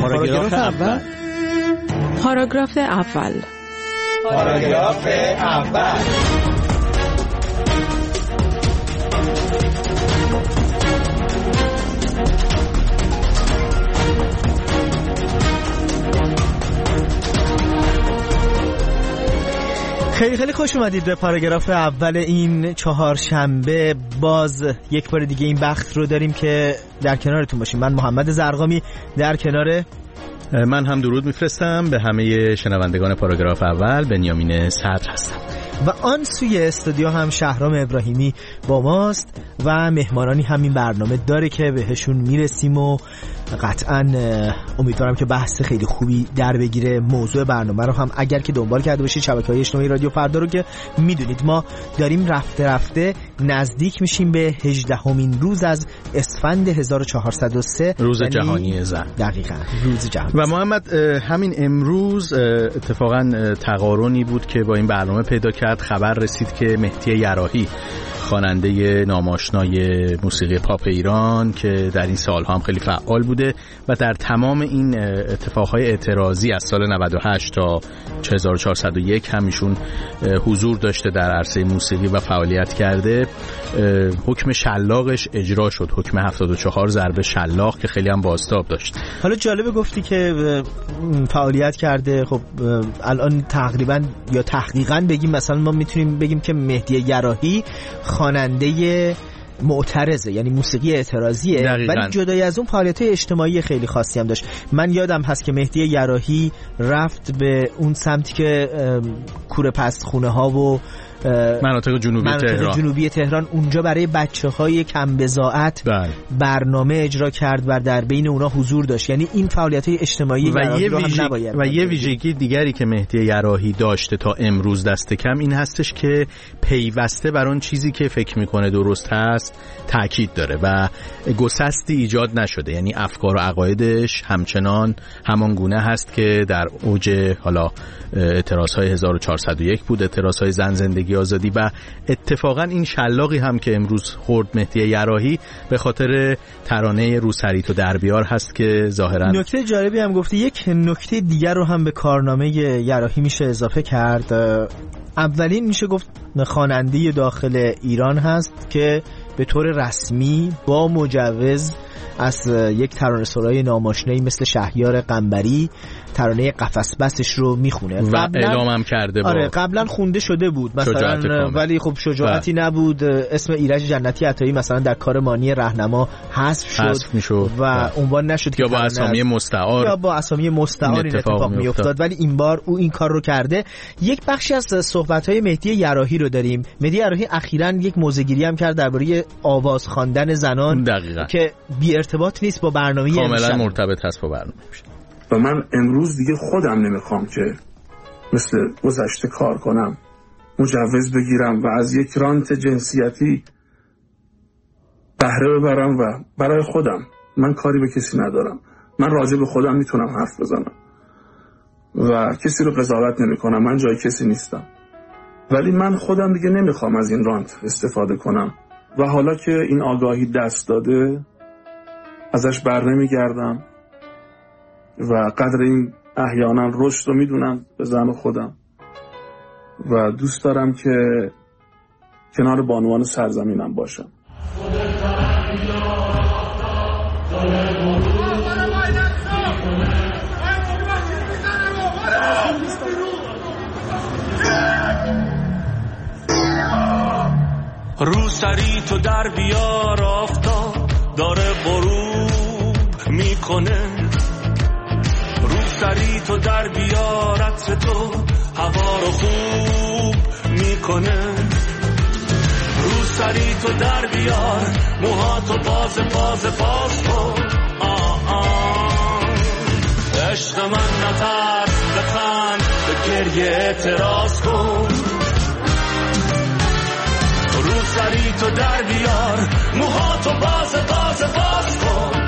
پاراگراف اول. پاراگراف اول. پاراگراف اول. خیلی خیلی خوش اومدید به پاراگراف اول این چهارشنبه. باز یک بار دیگه این بخت رو داریم که در کنارتون باشیم. من محمد زرقامی در کنار من هم درود میفرستم به همه شنوندگان پاراگراف اول. بنیامین صدر هستم و آن سوی استودیو هم شهرام ابراهیمی با ماست و مهمانانی همین برنامه داره که بهشون میرسیم و قطعا امیدوارم که بحث خیلی خوبی در بگیره. موضوع برنامه رو هم اگر که دنبال کرده باشید شبکه‌های اجتماعی رادیو فردا رو که میدونید ما داریم رفته رفته نزدیک میشیم به 18مین روز از اسفند 1403 روز جهانی زن. دقیقاً روز جهانی. و محمد همین امروز اتفاقا تقارنی بود که با این برنامه پیدا کرد. خبر رسید که مهدی یراحی خواننده ناماشنای موسیقی پاپ ایران که در این سال‌ها هم خیلی فعال بوده و در تمام این اتفاقهای اعتراضی از سال 98 تا 1401 همیشون حضور داشته در عرصه موسیقی و فعالیت کرده، حکم شلاقش اجرا شد. حکم 74 ضربه شلاق که خیلی هم بازتاب داشت. حالا جالبه گفتی که فعالیت کرده. خب الان تقریبا یا تحقیقاً بگیم مثلا ما میتونیم بگیم که مهدی یراحی خواننده معترضه، یعنی موسیقی اعتراضیه، ولی جدای از اون فعالیت‌های اجتماعی خیلی خاصی هم داشت. من یادم هست که مهدی یراحی رفت به اون سمتی که کوره پست خونه ها و مناطق جنوبی تهران اونجا برای بچه‌های کم بضاعت برنامه اجرا کرد و در بین اونا حضور داشت. یعنی این فعالیت‌های اجتماعی و یه ویژگی دیگری که مهدی یراحی داشته تا امروز دست کم این هستش که پیوسته بر اون چیزی که فکر میکنه درست هست تاکید داره و گسستی ایجاد نشده. یعنی افکار و عقایدش همچنان همان گونه هست که در اوج حالا اعتراض‌های 1401 بود، اعتراض‌های زن زندگی آزادی، و اتفاقا این شلاقی هم که امروز خورد مهدی یراحی به خاطر ترانه روسریت و در بیار هست که ظاهرا نکته جالبی هم گفتی. یک نکته دیگر رو هم به کارنامه یراحی میشه اضافه کرد. اولین میشه گفت خواننده داخل ایران هست که به طور رسمی با مجوز از یک ترانه‌سرای ناماشنایی مثل شهریار قنبری ترانه قفس بسش رو میخونه و اعلام هم کرده. آره قبلا خونده شده بود مثلا، ولی خب شجاعتی نبود. اسم ایرج جنتی عطایی مثلا در کار مانی راهنما حذف شد و عنوان نشد یا با اسامی مستعار این اتفاق میافتاد. ولی این بار او این کار رو کرده. یک بخشی از صحبت‌های مهدی یراحی رو داریم. مهدی یراحی اخیراً یک موزه‌گیری هم کرد درباره آواز خواندن زنان که بی ارتباط نیست با برنامه، کاملا مرتبط هست با برنامه. و من امروز دیگه خودم نمیخوام که مثل گذشته کار کنم، مجوز بگیرم و از یک رانت جنسیتی بهره ببرم و برای خودم. من کاری به کسی ندارم. من راجع به خودم میتونم حرف بزنم و کسی رو قضاوت نمی کنم. من جای کسی نیستم، ولی من خودم دیگه نمیخوام از این رانت استفاده کنم و حالا که این آگاهی دست داده ازش بر نمیگردم و قدر این احیانا رشد رو میدونم به زن خودم و دوست دارم که کنار بانوان سرزمینم باشم. رو سری تو در بیار، آفتاب داره غروب میکنه. رو سری تو در بیار، عطر تو هوا رو خوب میکنه. رو سری تو در بیار، موهاتو باز کن. عشق من نترس، بخند، به گریه اعتراض کن. رو سری تو در بیار، موهاتو باز کن.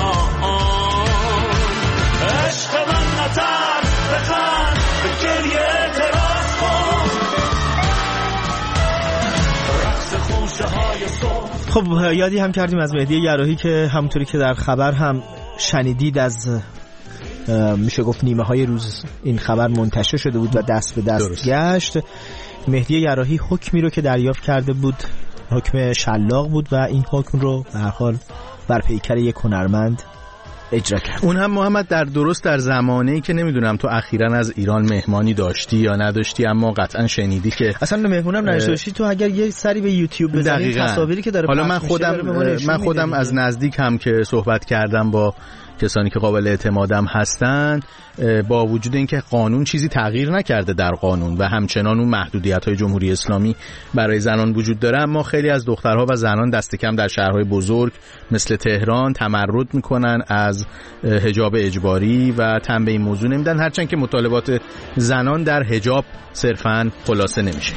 عشق من نترس، بخند، به گریه اعتراض کن. رقص خوشه های صبح. خب یادی هم کردیم از مهدی یراحی که همونطوری که در خبر هم شنیدید از میشه گفت نیمه های روز این خبر منتشر شده بود و دست به دست گشت. مهدی یراحی حکمی رو که دریافت کرده بود حکم شلاق بود و این حکم رو به هر حال بر پیکر یک هنرمند اجرا کرد. اون هم محمد در زمانه‌ای که نمیدونم تو اخیراً از ایران مهمانی داشتی یا نداشتی، اما قطعاً شنیدی که اصلا مهمونم نداشتی. تو اگر یه سری به یوتیوب بزنی تصاویری که داره حالا من خودم از نزدیک هم که صحبت کردم با کسانی که قابل اعتمادم هستن، با وجود اینکه قانون چیزی تغییر نکرده در قانون و همچنان اون محدودیت‌های جمهوری اسلامی برای زنان وجود داره، اما خیلی از دخترها و زنان دست کم در شهرهای بزرگ مثل تهران تمرد میکنن از حجاب اجباری و تن به این موضوع نمیدن، هرچند که مطالبات زنان در حجاب صرفاً خلاصه نمیشه.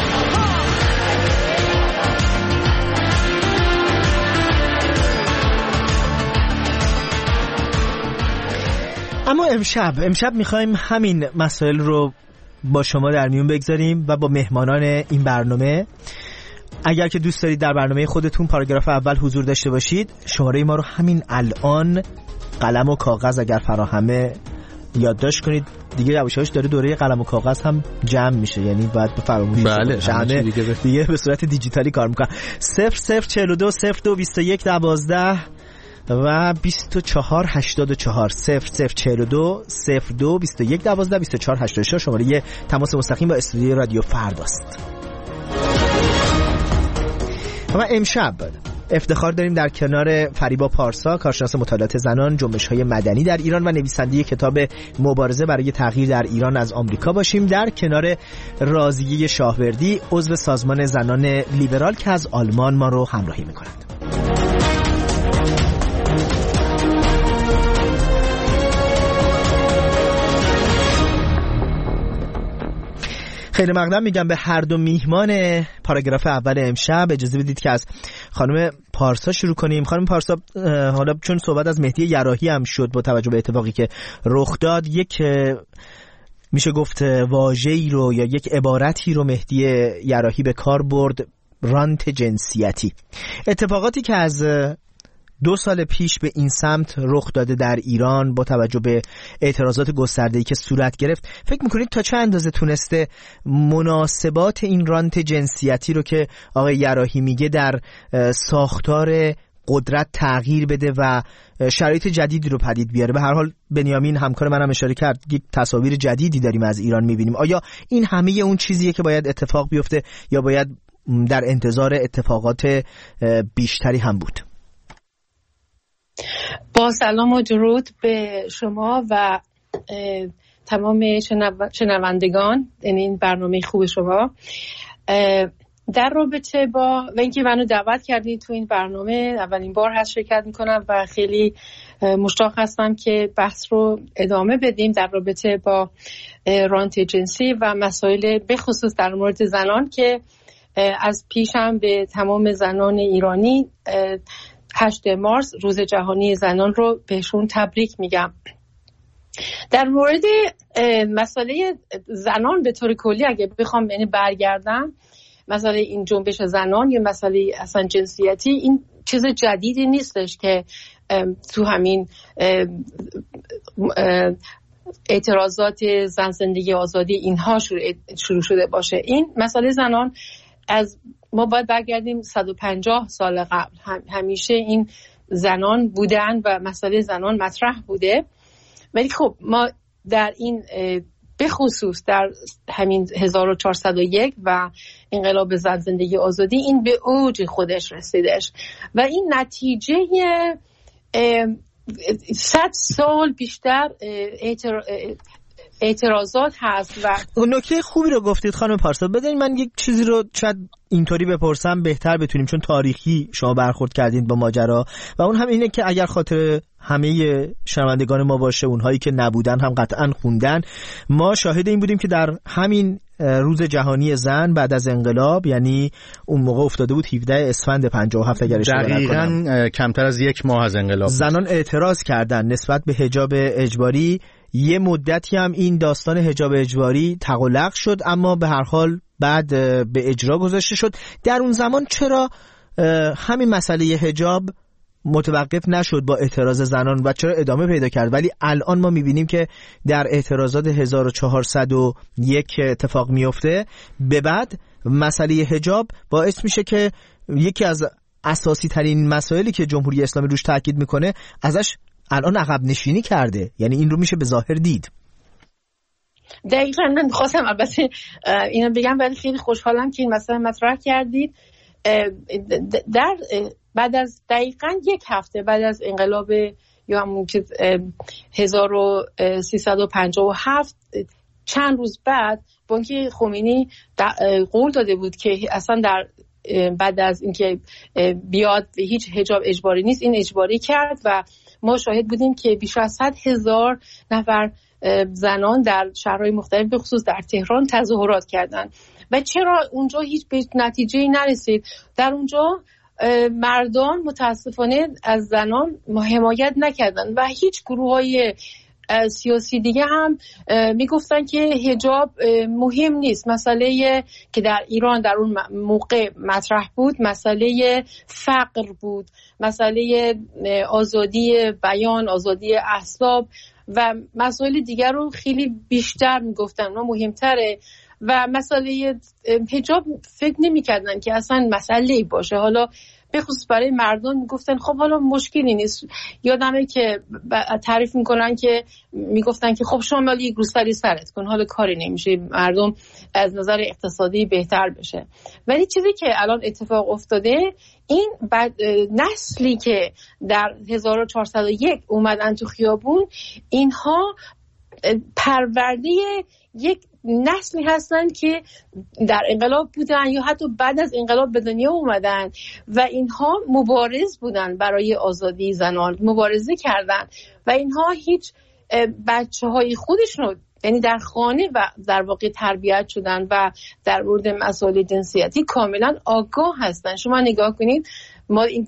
اما امشب میخوایم همین مسائل رو با شما در میون بگذاریم و با مهمانان این برنامه. اگر که دوست دارید در برنامه خودتون پاراگراف اول حضور داشته باشید، شماره ما رو همین الان قلم و کاغذ اگر فراهمه یادداشت کنید. دیگه یواشاش داره دوره قلم و کاغذ هم جمع میشه، یعنی باید به فراموش بله دیگه به صورت دیجیتالی کار میکنن. 0042 02 21 12 و 2484 0042 02 21 12 2484 شماره تماس مستقیم با استودیوی رادیو فرداست. و امشب افتخار داریم در کنار فریبا پارسا، کارشناس مطالعات زنان، جنبش‌های مدنی در ایران و نویسنده کتاب مبارزه برای تغییر در ایران از آمریکا باشیم، در کنار راضیه شاهوردی، عضو سازمان زنان لیبرال که از آلمان ما رو همراهی می‌کنند. خیلی مقدم میگم به هر دو میهمان پاراگراف اول امشب. اجازه بدید که از خانم پارسا شروع کنیم. خانم پارسا، حالا چون صحبت از مهدی یراحی هم شد، با توجه به اتفاقی که رخ داد، یک میشه گفت واژه‌ای رو یا یک عبارتی رو مهدی یراحی به کار برد، رانت جنسیتی. اتفاقاتی که از 2 سال پیش به این سمت رخ داده در ایران با توجه به اعتراضات گسترده‌ای که صورت گرفت، فکر میکنید تا چه اندازه تونسته مناسبات این رانت جنسیتی رو که آقای یراحی میگه در ساختار قدرت تغییر بده و شرایط جدیدی رو پدید بیاره؟ به هر حال بنیامین همکار منم اشاره کرد، یک تصاویر جدیدی داریم از ایران میبینیم. آیا این همه اون چیزیه که باید اتفاق بیفته یا باید در انتظار اتفاقات بیشتری هم بود؟ با سلام و درود به شما و تمام شنوندگان این برنامه خوب شما. در رابطه با و اینکه منو دعوت کردید تو این برنامه، اولین بار هست شرکت میکنم و خیلی مشتاق هستم که بحث رو ادامه بدیم در رابطه با رانت جنسی و مسائل بخصوص در مورد زنان که از پیشم به تمام زنان ایرانی 8 مارس روز جهانی زنان رو بهشون تبریک میگم. در مورد مسئله زنان به طور کلی اگه بخوام یعنی برگردم، مسئله این جنبش زنان یا مسئله اصلا جنسیتی این چیز جدیدی نیستش که تو همین اعتراضات زن زندگی آزادی اینها شروع شده باشه. این مسئله زنان از ما باید برگردیم 150 سال قبل. همیشه این زنان بودن و مسئله زنان مطرح بوده، ولی خب ما در این به خصوص در همین 1401 و انقلاب زن زندگی آزادی این به اوج خودش رسیدش و این نتیجه 100 سال بیشتر اعتراضات هست. و نکته خوبی رو گفتید خانم پارسا. بذارید من یک چیزی رو شاید اینطوری بپرسم بهتر بتونیم، چون تاریخی شما برخورد کردین با ماجرا و اون هم اینه که اگر خاطر همه شنوندگان ما باشه، اونهایی که نبودن هم قطعا خوندن، ما شاهد این بودیم که در همین روز جهانی زن بعد از انقلاب، یعنی اون موقع افتاده بود 17 اسفند 57 اگر اشتباه نکنم، دقیقاً کمتر از 1 ماه از انقلاب، زنان اعتراض کردن نسبت به حجاب اجباری. یه مدتی هم این داستان حجاب اجباری تقلق شد، اما به هر حال بعد به اجرا گذاشته شد. در اون زمان چرا همین مسئله حجاب متوقف نشد با اعتراض زنان و چرا ادامه پیدا کرد، ولی الان ما میبینیم که در اعتراضات 1401 اتفاق میفته به بعد مسئله حجاب باعث میشه که یکی از اساسی ترین مسائلی که جمهوری اسلامی روش تاکید میکنه ازش الان عقب نشینی کرده. یعنی این رو میشه به ظاهر دید. دقیقاً من خواستم البته اینو بگم، ولی خیلی خوشحالم که این مسئله مطرح کردید. در بعد از دقیقاً یک هفته بعد از انقلاب یا همون که 1357 چند روز بعد بانک خمینی قول داده بود که اصلا در بعد از اینکه بیاد هیچ حجاب اجباری نیست، این اجباری کرد و ما شاهد بودیم که بیش از 100,000 نفر زنان در شهرهای مختلف به خصوص در تهران تظاهرات کردند. و چرا اونجا هیچ به نتیجه‌ای نرسید؟ در اونجا مردان متاسفانه از زنان حمایت نکردند و هیچ گروه‌های سیاسی دیگه هم میگفتن که حجاب مهم نیست. مسئله که در ایران در اون موقع مطرح بود مسئله فقر بود، مسئله آزادی بیان، آزادی احزاب و مسائل دیگر رو خیلی بیشتر میگفتن و مهمتره و مسئله حجاب فکر نمی‌کردن که اصلا مسئله‌ای باشه. حالا به خصوص برای مردم میگفتن خب حالا مشکلی نیست. یادمه که تعریف میکنن که میگفتن که خب شما یک روسری سرت کن، حالا کاری نمیشه، مردم از نظر اقتصادی بهتر بشه. ولی چیزی که الان اتفاق افتاده، این نسلی که در 1401 اومدن تو خیابون، اینها پرورده یک نسلی هستن که در انقلاب بودن یا حتی بعد از انقلاب به دنیا اومدن و اینها مبارز بودن برای آزادی زنان، مبارزه کردن و اینها هیچ بچه‌های خودشون یعنی در خانه و در واقع تربیت شدن و در مورد مسائل جنسیتی کاملا آگاه هستن. شما نگاه کنید، ما این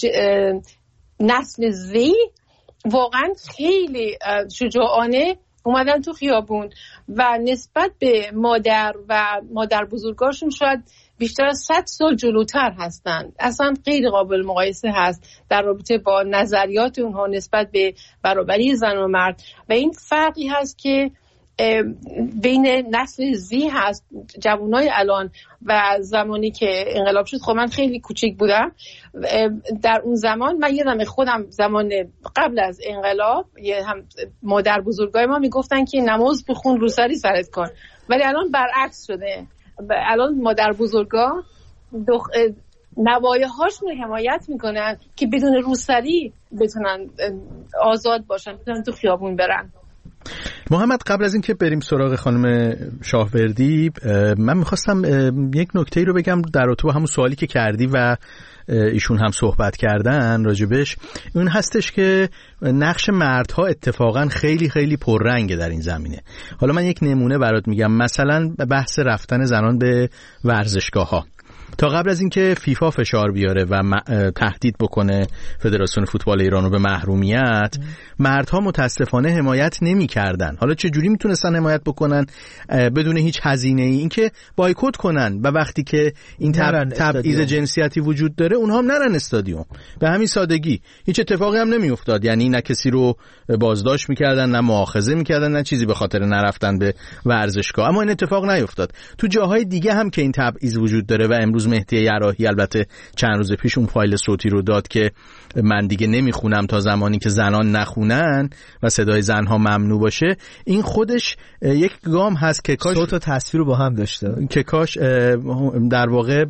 نسل زی واقعا خیلی شجاعانه اومدن تو خیابون و نسبت به مادر و مادر بزرگاشون شاید بیشتر از 100 سال جلوتر هستن. اصلا غیر قابل مقایسه هست در رابطه با نظریات اونها نسبت به برابری زن و مرد و این فرقی هست که بین نسل زی هست، جوانای الان و زمانی که انقلاب شد. خب من خیلی کوچیک بودم در اون زمان، من یادم خودم زمان قبل از انقلاب هم مادر بزرگای ما میگفتن که نماز بخون روسری سرت کن، ولی الان برعکس شده. الان مادر بزرگا نوایه هاشون حمایت میکنن که بدون روسری بتونن آزاد باشن، بتونن تو خیابون برن. محمد، قبل از اینکه بریم سراغ خانم شاهوردی، من میخواستم یک نکته‌ای رو بگم در رابطه با همون سوالی که کردی و ایشون هم صحبت کردن راجبش. اون هستش که نقش مردها اتفاقا خیلی خیلی پررنگه در این زمینه. حالا من یک نمونه برات میگم. مثلا بحث رفتن زنان به ورزشگاه‌ها. تا قبل از اینکه فیفا فشار بیاره و تهدید بکنه فدراسیون فوتبال ایران رو به محرومیت، مردها متاسفانه حمایت نمی‌کردن. حالا چه جوری میتونستن حمایت بکنن؟ بدون هیچ هزینه‌ای، اینکه بایکوت کنن و وقتی که این تبعیض جنسیتی وجود داره اونها هم نرن استادیوم. به همین سادگی هیچ اتفاقی هم نمیافتاد. یعنی نه کسی رو بازداشت می‌کردن، نه مؤاخذه می‌کردن، نه چیزی به خاطر نرفتن به ورزشگاه. اما این اتفاق نیفتاد. تو جاهای دیگه هم که این تبعیض وجود داره و امروز مهدی یراحی البته چند روز پیش اون فایل صوتی رو داد که من دیگه نمیخونم تا زمانی که زنان نخونن و صدای زنها ممنوع باشه. این خودش یک گام هست که کاش صوت و تصویر رو با هم داشته، که کاش در واقع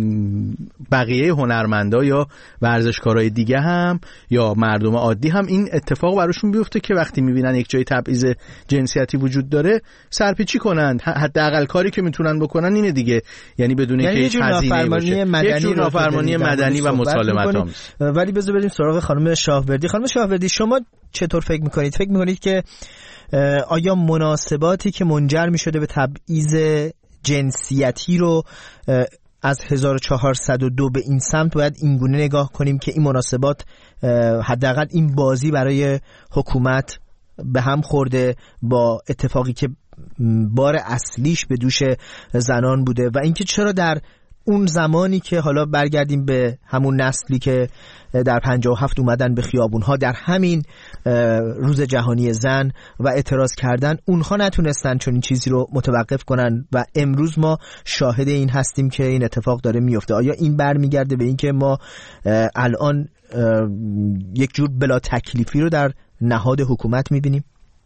بقیه هنرمندا یا ورزشکارای دیگه هم یا مردم عادی هم این اتفاق براشون بیفته که وقتی میبینن یک جای تبعیض جنسیتی وجود داره سرپیچی کنن. حداقل کاری که میتونن بکنن اینه دیگه، یعنی بدون اینکه هیچ هزینه‌ای باشه، یک جور نافرمانی مدنی و مسالمت آمیز. ولی بذار بریم سراغ خانم شاهوردی. خانم شاهوردی، شما چطور فکر میکنید؟ فکر میکنید که آیا مناسباتی که منجر میشده به تبعیض جنسیتی رو از 1402 به این سمت باید اینگونه نگاه کنیم که این مناسبات حداقل این بازی برای حکومت به هم خورده با اتفاقی که بار اصلیش به دوش زنان بوده و اینکه چرا در اون زمانی که حالا برگردیم به همون نسلی که در 57 اومدن به خیابونها در همین روز جهانی زن و اعتراض کردن، اونها نتونستن چون این چیزی رو متوقف کنن و امروز ما شاهد این هستیم که این اتفاق داره میفته. آیا این برمیگرده به این که ما الان یک جور بلا تکلیفی رو در نهاد حکومت میبینیم؟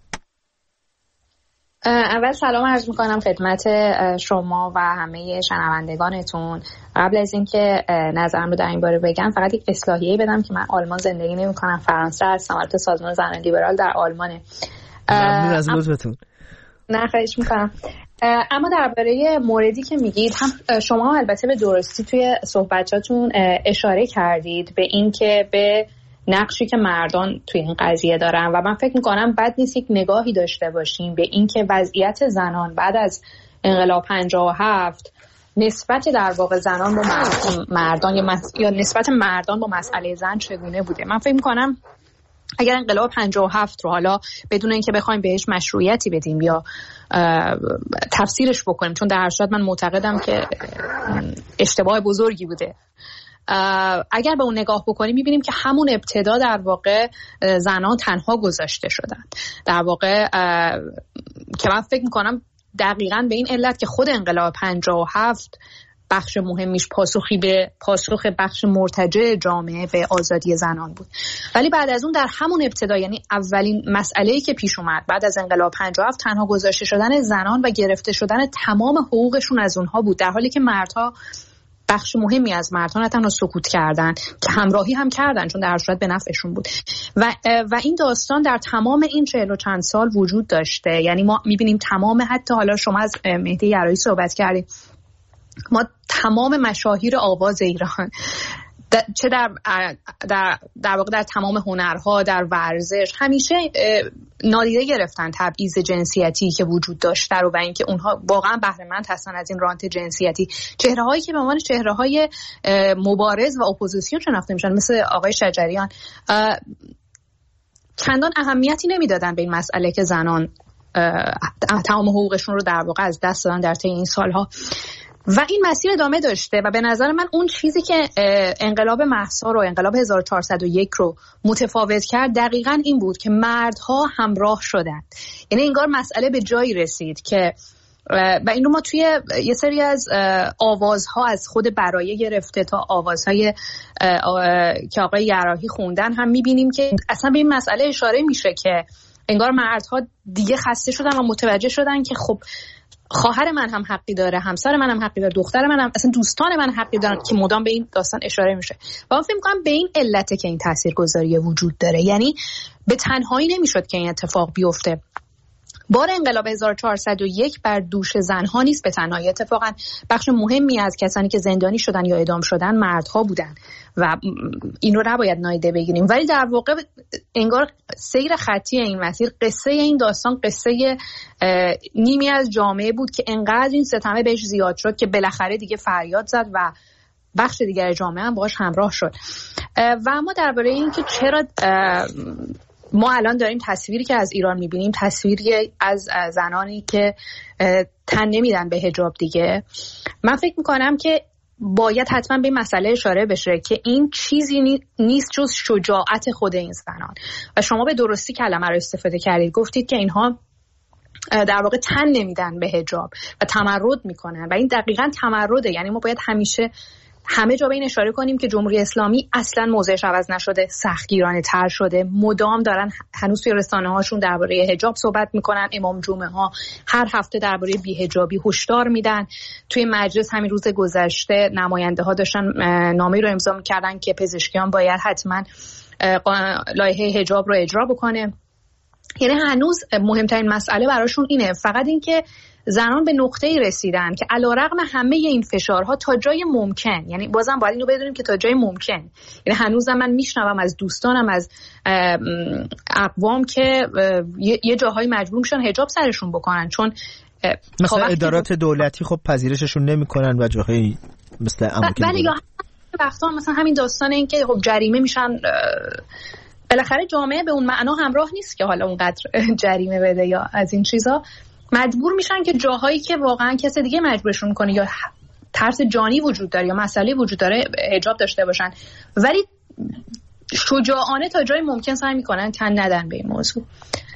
اول سلام عرض میکنم خدمت شما و همه شنوندگانتون. قبل از اینکه نظرم رو در این باره بگم فقط یک اصلاحیه بدم که من آلمان زندگی نمیکنم، فرانسه هستم، البته سازمان زنان لیبرال در آلمانه. ممنون از لطفتون. نه خواهش میکنم. اما درباره موردی که میگید هم شما البته به درستی توی صحبتاتون اشاره کردید به این که به نقشی که مردان توی این قضیه دارن و من فکر میکنم بد نیست یک نگاهی داشته باشیم به این که وضعیت زنان بعد از انقلاب 57 نسبت در واقع زنان با مردان یا نسبت مردان با مسئله زن چگونه بوده. من فکر میکنم اگر انقلاب 57 رو حالا بدون اینکه بخوایم بهش مشروعیتی بدیم یا تفسیرش بکنیم، چون در هر صورت من معتقدم که اشتباه بزرگی بوده، اگر به اون نگاه بکنیم میبینیم که همون ابتدا در واقع زنان تنها گذاشته شدن. در واقع که من فکر میکنم دقیقاً به این علت که خود انقلاب 57 بخش مهمیش پاسخ بخش مرتجع جامعه به آزادی زنان بود. ولی بعد از اون در همون ابتدا، یعنی اولین مسئله‌ای که پیش اومد بعد از انقلاب 57 تنها گذاشته شدن زنان و گرفته شدن تمام حقوقشون از اونها بود، در حالی که مردها بخش مهمی از مردان تنها سکوت کردن که همراهی هم کردن چون در هر صورت به نفعشون بود و این داستان در تمام این 40 و چند سال وجود داشته. یعنی ما میبینیم تمام، حتی حالا شما از مهدی یرایی صحبت کردید، ما تمام مشاهیر آواز ایران چه در واقع در تمام هنرها، در ورزش، همیشه نادیده گرفتن تبعیض جنسیتی که وجود داشته رو و اینکه اونها واقعا بهره مند هستن از این رانت جنسیتی. چهره‌هایی که به عنوان چهره‌های مبارز و اپوزیسیون شناخته میشن مثل آقای شجریان چندان اهمیتی نمیدادن به این مسئله که زنان تمام حقوقشون رو در واقع از دست دادن در طی این سالها و این مسیر ادامه داشته. و به نظر من اون چیزی که انقلاب مهسا رو، انقلاب 1401 رو متفاوت کرد دقیقاً این بود که مردها همراه شدند. یعنی انگار مسئله به جایی رسید که و این رو ما توی یه سری از آوازها از خود برایه گرفته تا آوازهای که آقای یراحی خوندن هم میبینیم که اصلا به این مسئله اشاره میشه که انگار مردها دیگه خسته شدن و متوجه شدن که خب خواهر من هم حقی داره، همسر من هم حقی داره، دختر من هم، اصلا دوستان من حقی دارن، که مدام به این داستان اشاره میشه. و من فکر می‌کنم به این علته که این تاثیرگذاری وجود داره. یعنی به تنهایی نمیشد که این اتفاق بیفته. بار انقلاب 1401 بر دوش زنها نیست به تنهایی، اتفاقا بخش مهمی از کسانی که زندانی شدن یا اعدام شدن مردها بودن و این رو نباید نادیده بگیریم. ولی در واقع انگار سیر خطی این مسیر، قصه این داستان قصه نیمی از جامعه بود که انقدر این ستمه بهش زیاد شد که بالاخره دیگه فریاد زد و بخش دیگر جامعه هم باهاش همراه شد. و اما درباره این که چرا ما الان داریم تصویری که از ایران میبینیم تصویری از زنانی که تن نمیدن به حجاب دیگه، من فکر میکنم که باید حتما به این مسئله اشاره بشه که این چیزی نیست جز شجاعت خود این زنان. و شما به درستی کلمه رو استفاده کردید، گفتید که اینها در واقع تن نمیدن به حجاب و تمرد میکنن و این دقیقاً تمرده. یعنی ما باید همیشه همه جا به این اشاره کنیم که جمهوری اسلامی اصلا موضعش عوض نشده، سختگیرانه تر شده، مدام دارن هنوز توی رسانه هاشون درباره حجاب صحبت میکنن، امام جمعه ها هر هفته درباره بی‌حجابی هشدار میدن. توی مجلس همین روز گذشته نماینده ها داشتن نامه‌ای رو امضا میکردن که پزشکیان باید حتما لایحه حجاب رو اجرا بکنه. یعنی هنوز مهمترین مسئله براشون اینه، فقط این که زنان به نقطه‌ای رسیدن که علیرغم همه این فشارها تا جای ممکن، یعنی بازم باید اینو بدونیم که تا جای ممکن، یعنی هنوزم من میشنوم از دوستانم از اقوام که یه جاهایی مجبور میشن حجاب سرشون بکنن چون مثلا ادارات دولتی خب پذیرششون نمیکنن و جاهایی مثل امریکا ولی وقتا مثلا همین داستان این که خب جریمه میشن، بالاخره جامعه به اون معنا همراه نیست که حالا اونقدر جریمه بده یا از این چیزا، مجبور میشن که جاهایی که واقعا کسی دیگه مجبورشون کنه یا ترس جانی وجود داره یا مسئله وجود داره حجاب داشته باشن، ولی شجاعانه تا جای ممکن سعی میکنن تن ندن به این موضوع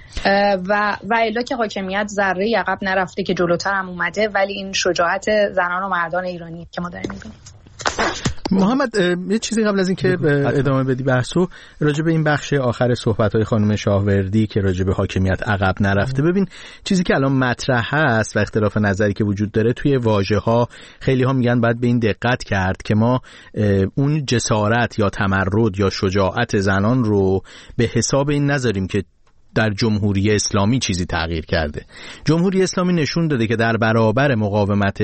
و الا که حاکمیت ذره عقب نرفته که جلوتر هم اومده، ولی این شجاعت زنان و مردان ایرانی که ما داریم میبینیم. محمد یه چیزی قبل از این که ادامه بدی بحثو راجع به این بخش آخر صحبت‌های خانم شاهوردی که راجع به حاکمیت عقب نرفته، ببین چیزی که الان مطرح هست و اختلاف نظری که وجود داره توی واژه‌ها، خیلی‌ها میگن باید به این دقت کرد که ما اون جسارت یا تمرد یا شجاعت زنان رو به حساب این نذاریم که در جمهوری اسلامی چیزی تغییر کرده. جمهوری اسلامی نشون داده که در برابر مقاومت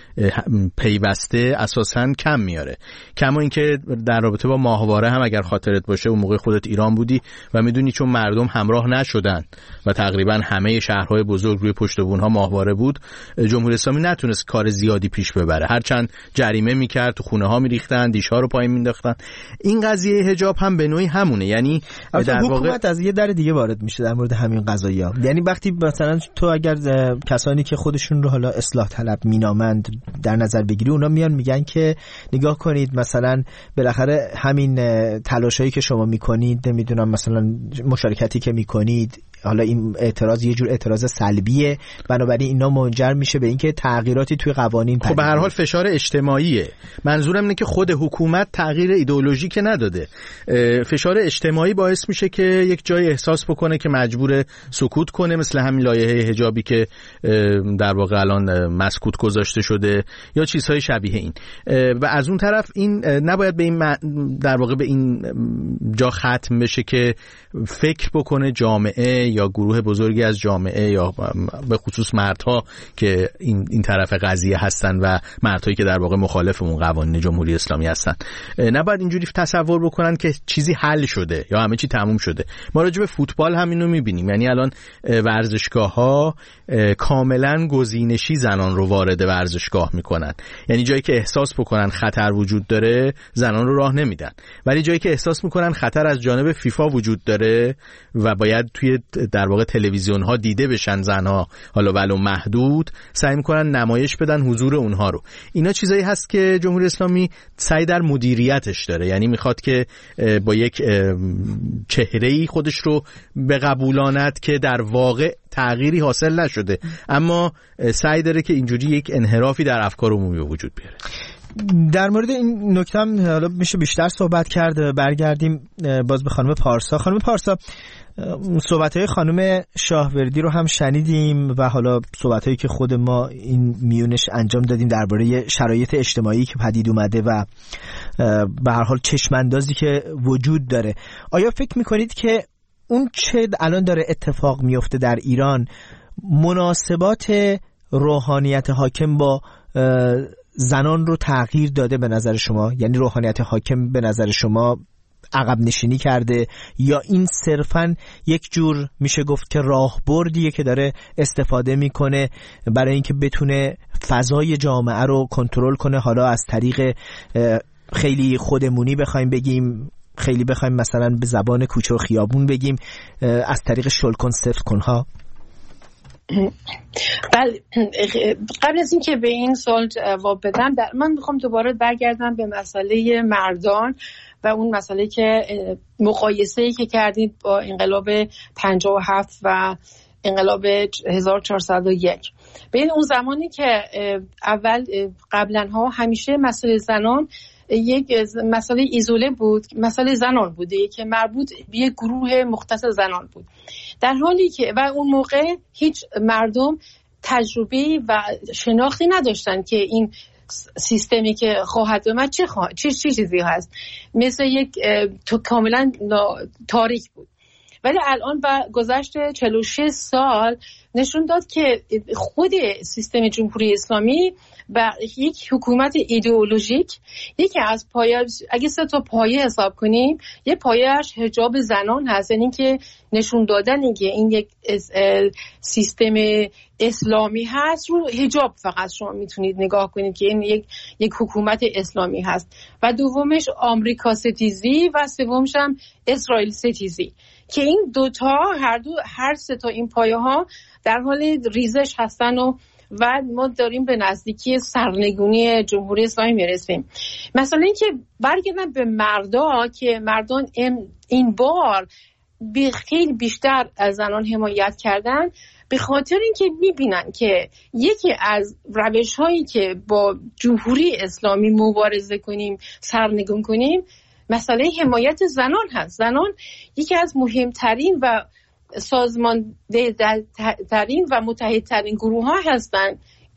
پیوسته اساساً کم میاره. کما اینکه در رابطه با ماهواره هم اگر خاطرت باشه اون موقع خودت ایران بودی و میدونی چون مردم همراه نشدن و تقریبا همه شهرهای بزرگ روی پشت بونها ماهواره بود، جمهوری اسلامی نتونست کار زیادی پیش ببره. هرچند جریمه میکرد، تو خونه ها میریختن، دیش‌ها رو پایین مینداختن. این قضیه حجاب هم به نوعی همونه، یعنی در واقع حکومت از یه در دیگه وارد میشه در مورد همین قضایا. یعنی وقتی مثلا تو اگر کسانی که خودشون رو حالا اصلاح طلب مینامند در نظر بگیری، اونا میان میگن که نگاه کنید مثلا بالاخره همین تلاشایی که شما میکنید، نمیدونم مثلا مشارکتی که میکنید، حالا این اعتراض یه جور اعتراض سلبیه، بنابراین اینا منجر میشه به اینکه تغییراتی توی قوانین خب به هر حال فشار اجتماعیه. منظورم اینه که خود حکومت تغییر ایدئولوژیک نداده. فشار اجتماعی باعث میشه که یک جای احساس بکنه که مجبور سکوت کنه، مثل همین لایحه حجابی که در واقع الان مسکوت گذاشته شده یا چیزهای شبیه این. و از اون طرف این نباید به این در واقع به این جا ختم بشه که فکر بکنه جامعه یا گروه بزرگی از جامعه یا به خصوص مردها که این طرف قضیه هستن و مردهایی که در واقع مخالف اون قوانین جمهوری اسلامی هستن، نباید اینجوری تصور بکنن که چیزی حل شده یا همه چی تموم شده. ما راجع به فوتبال همینو میبینیم، یعنی الان ورزشگاه‌ها کاملا گزینشی زنان رو وارد ورزشگاه میکنن. یعنی جایی که احساس بکنن خطر وجود داره زنان رو راه نمیدن، ولی جایی که احساس میکنن خطر از جانب فیفا وجود داره و باید توی در واقع تلویزیون ها دیده بشن زنها، حالا ولو محدود، سعی میکنن نمایش بدن حضور اونها رو. اینا چیزایی هست که جمهوری اسلامی سعی در مدیریتش داره، یعنی میخواد که با یک چهره‌ای خودش رو بقبولاند که در واقع تغییری حاصل نشده، اما سعی داره که اینجوری یک انحرافی در افکار عمومی به وجود بیاره. در مورد این نکته هم حالا میشه بیشتر صحبت کرد. برگردیم باز به خانم پارسا. خانم پارسا، صحبت‌های خانم شاهوردی رو هم شنیدیم و حالا صحبت‌هایی که خود ما این میونش انجام دادیم درباره شرایط اجتماعی که پدید اومده و به هر حال چشم‌اندازی که وجود داره. آیا فکر می‌کنید که اون چه الان داره اتفاق میفته در ایران مناسبات روحانیت حاکم با زنان رو تغییر داده به نظر شما؟ یعنی روحانیت حاکم به نظر شما عقب نشینی کرده یا این صرفاً یک جور میشه گفت که راهبردیه که داره استفاده میکنه برای اینکه بتونه فضای جامعه رو کنترل کنه، حالا از طریق خیلی خودمونی بخوایم بگیم، خیلی بخوایم مثلا به زبان کوچه و خیابون بگیم، از طریق شل کن صفر کنها؟ بله، قبل از این که به این سوال جواب بدم من میخوام دوباره برگردم به مسئله مردان و اون مسئله که مقایسه‌ای که کردید با انقلاب 57 و انقلاب 1401. ببین اون زمانی که اول قبلا ها همیشه مسئله زنان یک مسئله ایزوله بود، مسئله زنان بوده که مربوط به یک گروه مختص زنان بود، در حالی که و اون موقع هیچ مردم تجربه و شناختی نداشتن که این سیستمی که خواهد اومد چه چیزی هست، مثل یک تو کاملا تاریک بود. ولی الان با گذشت 46 سال نشون داد که خود سیستم جمهوری اسلامی و یک حکومت ایدئولوژیک، یکی از پایه، اگه 3 تا پایه حساب کنیم، یه پایه‌اش حجاب زنان هست، یعنی که نشون دادن که این یک سیستم اسلامی هست، رو حجاب فقط شما میتونید نگاه کنید که این یک حکومت اسلامی هست. و دومش آمریکا ستیزی و سومش هم اسرائیل ستیزی، که این دوتا هر 3 تا این پایه ها در حال ریزش هستن و و ما داریم به نزدیکی سرنگونی جمهوری اسلامی میرسیم. مثلا اینکه برگردن به مردا که مردان این بار خیلی بیشتر از زنان حمایت کردن، به خاطر اینکه میبینن که یکی از روش‌هایی که با جمهوری اسلامی مبارزه کنیم، سرنگون کنیم، مسئله حمایت زنان هست. زنان یکی از مهمترین و سازمانده‌ترین و متحدترین گروه ها هستند.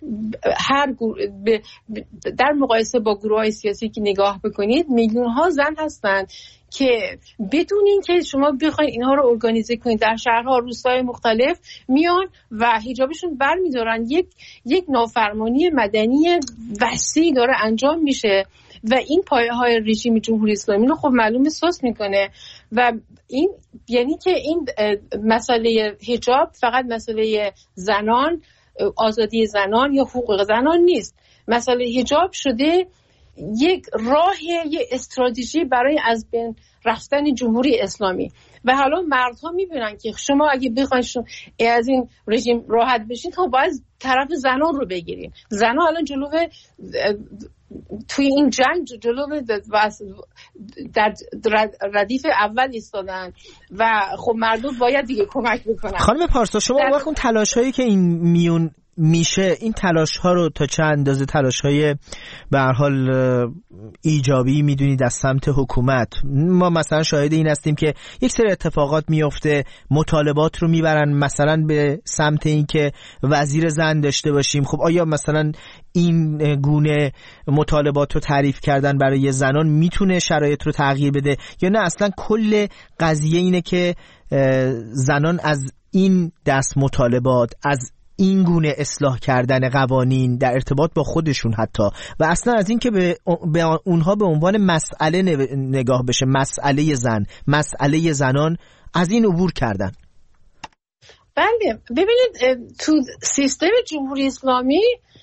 در مقایسه با گروه های سیاسی که نگاه بکنید، میلیون ها زن هستند که بدون این که شما بخواید اینها رو ارگانیزه کنید در شهرها، روستاهای مختلف میان و حجابشون برمیدارن. یک نافرمانی مدنی وسیع داره انجام میشه و این پایه های رژیم جمهوری اسلامی رو خب معلومه سست میکنه. و این یعنی که این مسئله حجاب فقط مسئله زنان، آزادی زنان یا حقوق زنان نیست. مسئله حجاب شده یک راه، یک استراتژی برای از بین رفتن جمهوری اسلامی. و حالا مردها میبینن که شما اگه بخواید از این رژیم راحت بشین، خب باید طرف زنان رو بگیرین. زنان الان جلو توی این جنگ جلو در ردیف اول ایستادن و خب مردم باید دیگه کمک بکنن. خانم پارسا، شما وقت اون تلاش‌هایی که این میون میشه، این تلاش‌ها رو تا چه اندازه تلاش‌های به هر حال ایجابی میدونید از سمت حکومت؟ ما مثلا شاهد این هستیم که یک سری اتفاقات میفته، مطالبات رو میبرن مثلا به سمت این که وزیر زن داشته باشیم. خب آیا مثلا این گونه مطالبات رو تعریف کردن برای زنان میتونه شرایط رو تغییر بده، یا نه اصلا کل قضیه اینه که زنان از این دست مطالبات، از این گونه اصلاح کردن قوانین در ارتباط با خودشون حتی، و اصلا از این که به اونها به عنوان مسئله نگاه بشه، مسئله زنان، از این عبور کردن؟ بله، ببینید تو سیستم جمهوری اسلامی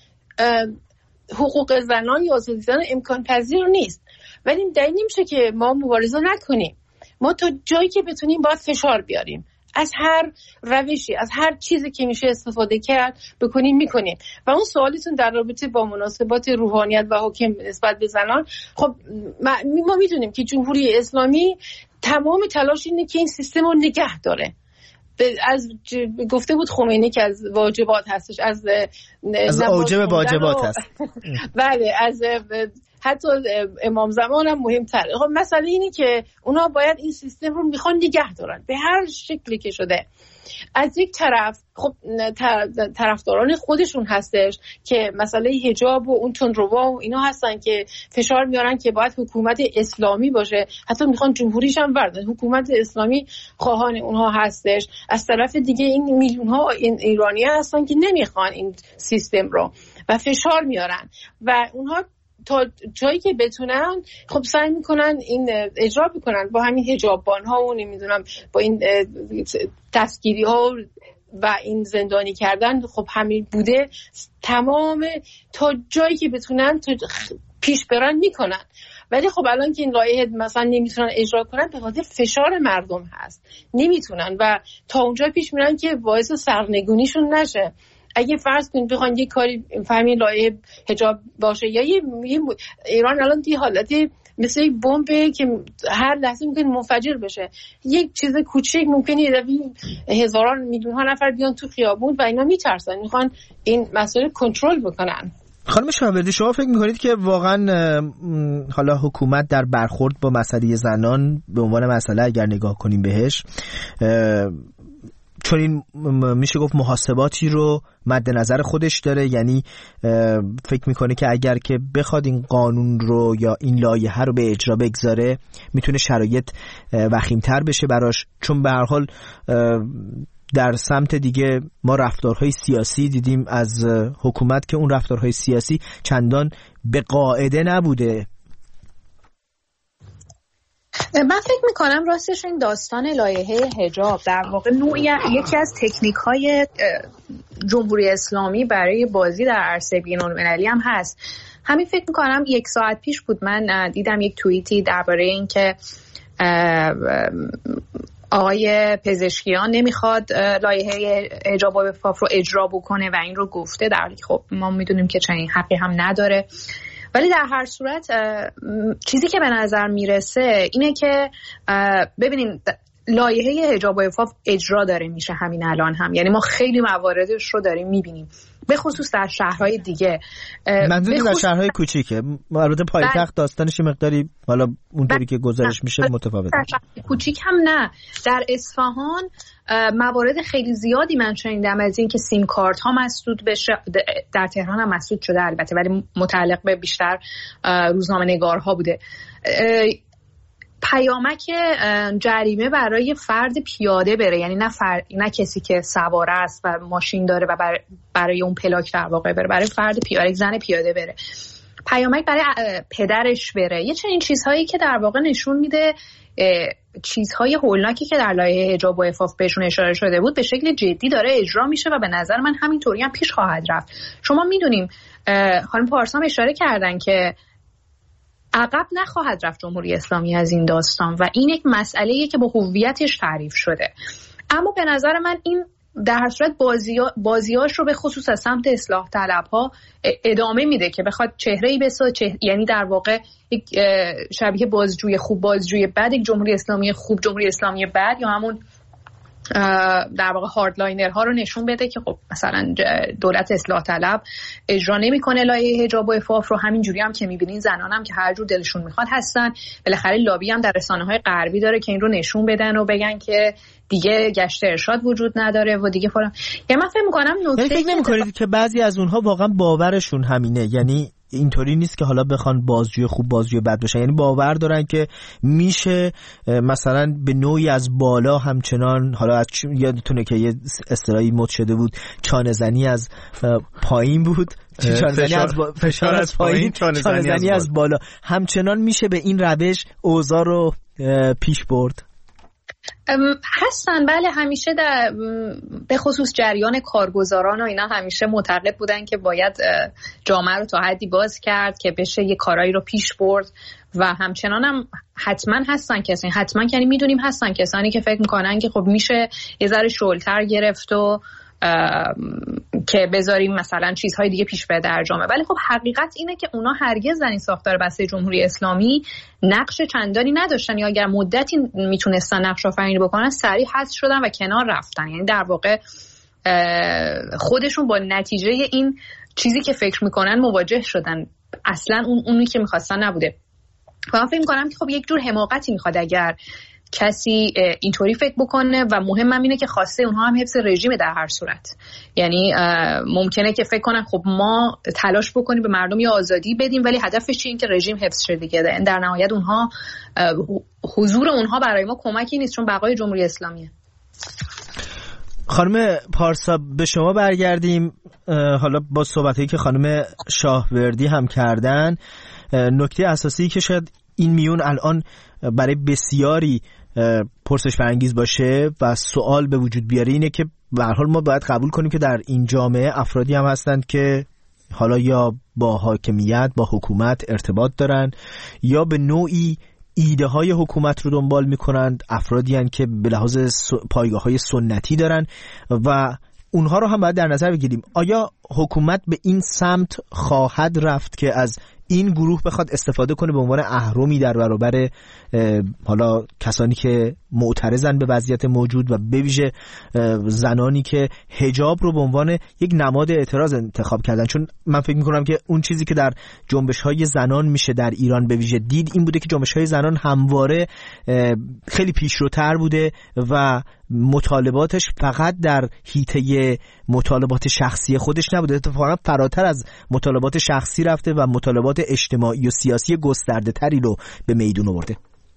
حقوق زنان یا آزادی زنان امکان پذیر نیست، ولی دلیل نمیشه که ما مبارزه نکنیم. ما تا جایی که بتونیم باید فشار بیاریم، از هر روشی، از هر چیزی که میشه استفاده کرد بکنیم میکنیم. و اون سوالتون در رابطه با مناسبات روحانیت و حکم نسبت به زنان، خب ما میدونیم که جمهوری اسلامی تمام تلاش اینه که این سیستم رو نگه داره. از گفته بود خمینی که از واجبات هستش، از اوجب واجبات هست. بله، از حتی امام زمان هم مهمتره. خب مسئله اینه که اونا باید این سیستم رو میخوان نگه دارن به هر شکلی که شده. از یک طرف خب طرفداران خودشون هستش که مسئله حجاب و اون تندروا و اینا هستن که فشار میارن که باید حکومت اسلامی باشه، حتی میخوان جمهوریش هم بردن. حکومت اسلامی خواهان اونها هستش. از طرف دیگه این میلیون ها این ایرانی هستن که نمیخوان این سیستم رو و فشار میارن و اونها تا جایی که بتونن خب سعی میکنن این اجرا بکنن با همین حجاببان ها و نمیدونم با این دستگیری ها و این زندانی کردن. خب همین بوده، تمام تا جایی که بتونن پیش برن میکنن. ولی خب الان که این لایحه مثلا نمیتونن اجرا کنن به خاطر فشار مردم هست، نمیتونن و تا اونجا پیش میرن که باعث سرنگونیشون نشه. اگه فرض کنید بخوان یه کاری فهمین لایحه حجاب باشه یا ایران الان دی حالتی مثل یک بمبه که هر لحظه ممکن منفجر بشه. یک چیز کوچیک ممکنه هزاران میلیون ها نفر بیان تو خیابون و اینا میترسن، میخوان این مسئله کنترل بکنن. خانم شاهوردی، شما فکر میکنید که واقعا حالا حکومت در برخورد با مسئله زنان به عنوان مسئله اگر نگاه کنیم بهش، چون این میشه گفت محاسباتی رو مد نظر خودش داره؟ یعنی فکر میکنه که اگر که بخواد این قانون رو یا این لایحه رو به اجرا بگذاره میتونه شرایط وخیم‌تر بشه براش؟ چون به هر حال در سمت دیگه ما رفتارهای سیاسی دیدیم از حکومت که اون رفتارهای سیاسی چندان به قاعده نبوده. من فکر میکنم راستش این داستان لایحه حجاب در واقع یکی از تکنیک‌های جمهوری اسلامی برای بازی در عرصه بین‌المللی هم هست. همین فکر میکنم 1 ساعت پیش بود من دیدم یک توییتی درباره این که آقای پزشکیان نمیخواد لایحه حجاب و عفاف رو اجرا بکنه و این رو گفته، در حالی که خب ما میدونیم که چنین حقی هم نداره. ولی در هر صورت چیزی که به نظر میرسه اینه که ببینین لایحه حجاب و عفاف اجرا داره میشه همین الان هم، یعنی ما خیلی مواردش رو داریم میبینیم، به خصوص در شهرهای دیگه. منظور در شهرهای کوچیکه، البته پایتخت داستانش مقداری حالا اونطوری که گزارش میشه متفاوته. در شهرهای کوچیک هم نه، در اصفهان موارد خیلی زیادی من شنیدم از این که سیم کارت ها مسدود بشه. در تهران هم مسدود شده البته، ولی متعلق به بیشتر روزنامه‌نگارها بوده. پیامک جریمه برای فرد پیاده بره، یعنی نه کسی که سواره است و ماشین داره و برای اون پلاک در واقع بره، برای فرد پیاده، زن پیاده بره. پیامک برای پدرش بره. یه چنین چیزهایی که در واقع نشون میده چیزهای هولناکی که در لایحه حجاب و عفاف بهشون اشاره شده بود به شکل جدی داره اجرا میشه و به نظر من همینطوری هم پیش خواهد رفت. شما میدونیم خانم پارسا اشاره کردن که عقب نخواهد رفت جمهوری اسلامی از این داستان و این یک مسئله‌ایه که با هویتش تعریف شده. اما به نظر من این در هر صورت بازیاش رو به خصوص از سمت اصلاح طلب‌ها ادامه میده که بخواد چهره‌ای بسازه، یعنی در واقع یک شبیه بازجوی خوب بازجوی بد، یک جمهوری اسلامی خوب جمهوری اسلامی بد، یا همون در واقع هاردلاینرها رو نشون بده که خب مثلا دولت اصلاح طلب اجرا نمیکنه لایحه حجاب و عفاف رو. همینجوری هم که میبینین زنان هم که هر جور دلشون میخواد هستن. بالاخره لابی هم در رسانه‌های غربی داره که این رو نشون بدن و بگن که دیگه گشت ارشاد وجود نداره و دیگه فلان. یعنی من فکر میکنم فکر نمی‌کنید که بعضی از اونها واقعا باورشون همینه، یعنی اینطوری نیست که حالا بخوان بازجوی خوب بازجوی بد بشن، یعنی باور دارن که میشه مثلا به نوعی از بالا همچنان، حالا از یادتونه که یه اصطلاحی مد شده بود چانه زنی از پایین بود، فشار از پایین، چانه زنی از بالا، همچنان میشه به این روش اوضاع رو پیش برد. هستن بله، همیشه به خصوص جریان کارگزاران و اینا همیشه معتقد بودن که باید جامعه رو تا حدی باز کرد که بشه یه کارایی رو پیش برد و همچنان هم حتما هستن کسانی، حتما یعنی میدونیم هستن کسانی که فکر میکنن که خب میشه یه ذره شلتر گرفت و که بذاریم مثلا چیزهای دیگه پیش بره در جامعه. ولی خب حقیقت اینه که اونا هرگز در این ساختار بسته جمهوری اسلامی نقش چندانی نداشتن، یا اگر مدتی میتونستن نقش آفرینی بکنن سریع حذف شدن و کنار رفتن. یعنی در واقع خودشون با نتیجه این چیزی که فکر میکنن مواجه شدن، اصلا اونی که میخواستن نبوده. و من فکر میکنم که خب یک جور حماقتی میخواد اگر کسی اینطوری فکر بکنه و مهمم اینه که خواسته اونها هم حفظ رژیم در هر صورت. یعنی ممکنه که فکر کنن خب ما تلاش بکنیم به مردم یه آزادی بدیم ولی هدفش چیه؟ این که رژیم حفظ شه دیگه. در نهایت اونها حضور اونها برای ما کمکی نیست، چون بقای جمهوری اسلامیه. خانم پارسا به شما برگردیم، حالا با صحبتایی که خانم شاهوردی هم کردن، نکته اساسی که شاید این میون الان برای بسیاری پرسش برانگیز باشه و سوال به وجود بیاره اینه که به هر حال ما باید قبول کنیم که در این جامعه افرادی هم هستند که حالا یا با حاکمیت با حکومت ارتباط دارن یا به نوعی ایده های حکومت رو دنبال میکنند، افرادی هستند که به لحاظ پایگاه های سنتی دارن و اونها رو هم باید در نظر بگیریم. آیا حکومت به این سمت خواهد رفت که از این گروه بخواد استفاده کنه به عنوان اهرمی در برابر حالا کسانی که معترضن به وضعیت موجود و به ویژه زنانی که حجاب رو به عنوان یک نماد اعتراض انتخاب کردن؟ چون من فکر می‌کنم که اون چیزی که در جنبش‌های زنان میشه در ایران به ویژه دید این بوده که جنبش‌های زنان همواره خیلی پیشروتر بوده و مطالباتش فقط در حیطه مطالبات شخصی خودش نبوده، اتفاقا فراتر از مطالبات شخصی رفته و مطالبات اجتماعی و سیاسی گسترده تری رو به میدون آورده.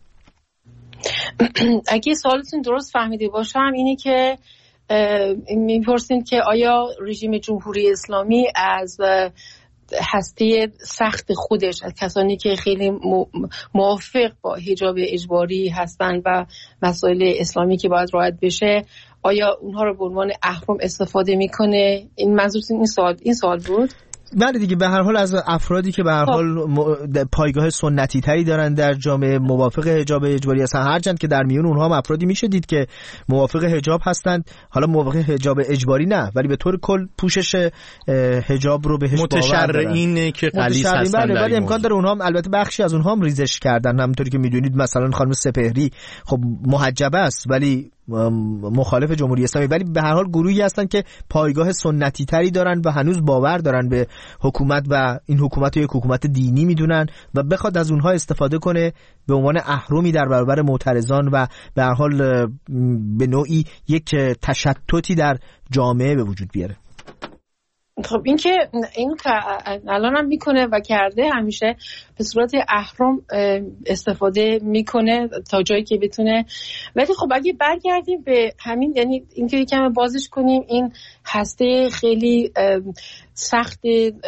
اگه سوالتون درست فهمیده باشم اینه که میپرسین که آیا رژیم جمهوری اسلامی از هسته سخت خودش، از کسانی که خیلی موافق با حجاب اجباری هستند و مسائل اسلامی که باید رعایت بشه، آیا اونها رو به عنوان اهرم استفاده میکنه؟ این منظور این سوال بود؟ بله دیگه، به هر حال از افرادی که به هر حال پایگاه سنتی تری دارن در جامعه، موافق حجاب اجباری هستن، هرچند که در میون اونها هم افرادی میشه دید که موافق حجاب هستند، حالا موافق حجاب اجباری نه، ولی به طور کل پوشش حجاب رو بهش باور دارن. اینه که غلیظ هستن، ولی امکان داره اونها هم، البته بخشی از اونها هم ریزش کردن، همونطوری که میدونید مثلا خانم سپهری خب محجبه است ولی مخالف جمهوری اسلامی، ولی به هر حال گروهی هستن که پایگاه سنتی تری دارن و هنوز باور دارن به حکومت و این حکومت رو یک حکومت دینی میدونن و بخواد از اونها استفاده کنه به عنوان اهرمی در برابر معترضان و به هر حال به نوعی یک تشتتی در جامعه به وجود بیاره. خب این که الان هم میکنه و کرده، همیشه به صورت اهرم استفاده میکنه تا جایی که بتونه. ولی خب اگه برگردیم به همین، یعنی اینکه یکم بازش کنیم این هسته خیلی سخت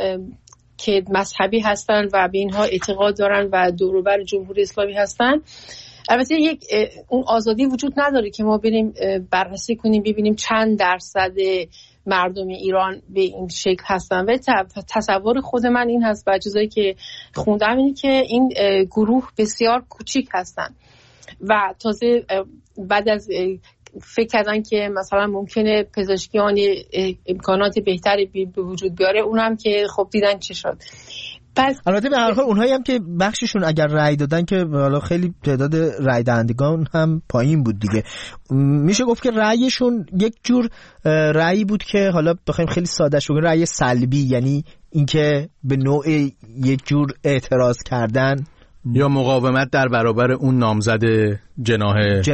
که مذهبی هستن و به اینها اعتقاد دارن و دور و بر جمهوری اسلامی هستن، البته یک اون آزادی وجود نداره که ما بریم بررسی کنیم ببینیم چند درصد مردم ایران به این شکل هستن. و تصور خود من این هست و چیزایی که خوندم اینه که این گروه بسیار کوچیک هستن و تازه بعد از فکر کردن که مثلا ممکنه پزشکیان امکانات بهتری به وجود بیاره، اونم که خب دیدن چه شد. البته به هر حال اونهایی هم که بخششون اگر رأی دادن که حالا خیلی تعداد رأی دهندگان هم پایین بود دیگه، میشه گفت که رأیشون یک جور رأی بود که حالا بخوایم خیلی ساده شو رأی سلبی، یعنی اینکه به نوع یک جور اعتراض کردن یا مقاومت در برابر اون نامزد جناح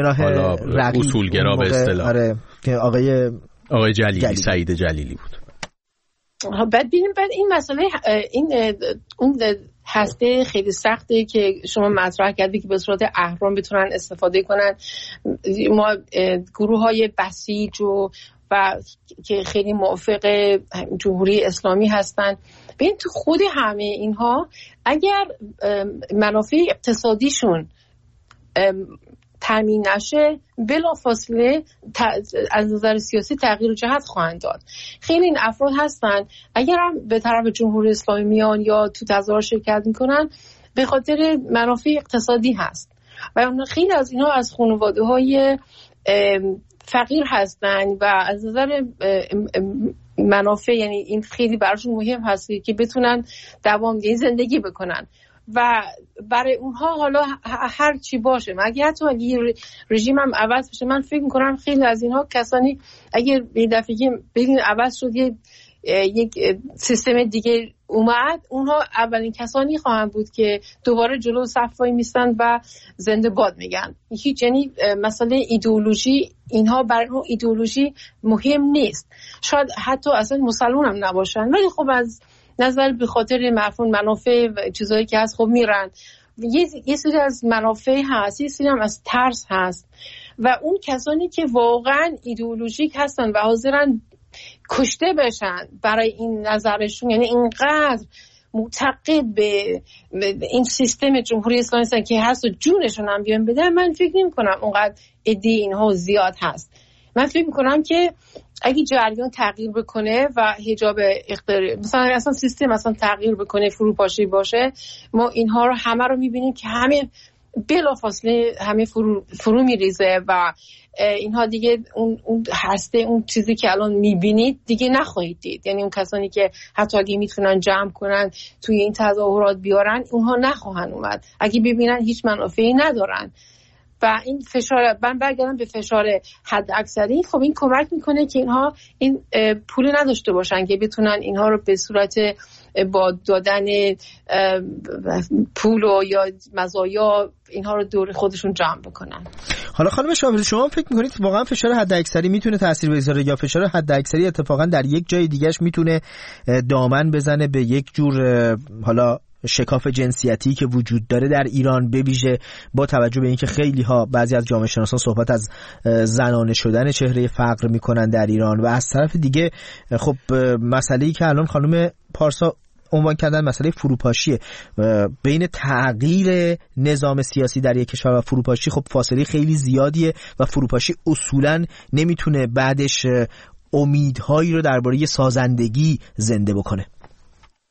اصولگرا به اصطلاح. آره که آقای جلیلی، سعید جلیلی بود. بعد این مسئله اون هسته خیلی سخته که شما مطرح کردید که به صورت اهرم بتونن استفاده کنن. ما گروه های بسیج و که خیلی موافق جمهوری اسلامی هستن، ببین تو خود همه اینها اگر منافع اقتصادیشون تامین نشه بلافاصله از نظر سیاسی تغییر جهت خواهند داد. خیلی این افراد هستن اگر هم به طرف جمهوری اسلامی میان یا تو تظاهر شرکت میکنن به خاطر منافع اقتصادی هست و خیلی از اینا از خانواده‌های فقیر هستن و از نظر منافع، یعنی این خیلی براشون مهم هست که بتونن دوامداری زندگی بکنن و برای اونها حالا هر چی باشه، مگه حتی اگه رژیم هم عوض بشه، من فکر میکنم خیلی از اینها کسانی اگر به دفعه ببین عوض شد یک سیستم دیگه اومد، اونها اولین کسانی خواهند بود که دوباره جلو صف وای میستن و زنده باد میگن. هیچ، یعنی مسئله ایدئولوژی، اینها برای اون ایدئولوژی مهم نیست، شاید حتی اصلا مسلمان هم نباشن، ولی خب از نظر به خاطر مفهوم منافع و چیزایی که هست خب میرن. یه سری از منافع هست، یه سری هم از ترس هست و اون کسانی که واقعا ایدئولوژیک هستن و حاضرن کشته بشن برای این نظرشون، یعنی اینقدر معتقد به این سیستم جمهوری اسلامی هستن که هست و جونشون هم بیان بدن، من فکر نمی کنم اونقدر عده اینها زیاد هست. من فکر میکنم که اگه جریان تغییر بکنه و حجاب اختیاری مثلا اصلا سیستم مثلا تغییر بکنه، فروپاشی باشه، ما اینها رو همه رو میبینیم که همه بلافاصله همه فرو میریزه و اینها دیگه اون هسته، اون چیزی که الان میبینید دیگه نخواهید دید. یعنی اون کسانی که حتی اگه میتونن جمع کنن توی این تظاهرات بیارن، اونها نخواهن اومد اگه ببینن هیچ منافعی ندارن. و این فشار، من برگردم به فشار حد اکثری، خب این کمک میکنه که اینها این پول نداشته باشن که بتونن اینها رو به صورت با دادن پول و یا مزایا اینها رو دور خودشون جمع بکنن. حالا خانم شاوری، شما فکر میکنید واقعا فشار حد اکثری میتونه تاثیر بگذاره یا فشار حد اکثری اتفاقا در یک جای دیگهش میتونه دامن بزنه به یک جور حالا شکاف جنسیتی که وجود داره در ایران، به ویژه با توجه به اینکه خیلی ها، بعضی از جامعه شناسان صحبت از زنانه شدن چهره فقر میکنن در ایران و از طرف دیگه خب مسئله‌ای که الان خانم پارسا عنوان کردن مسئله فروپاشیه. بین تغییر نظام سیاسی در یک کشور و فروپاشی خب فاصله خیلی زیادیه و فروپاشی اصولاً نمیتونه بعدش امیدهایی رو درباره سازندگی زنده بکنه.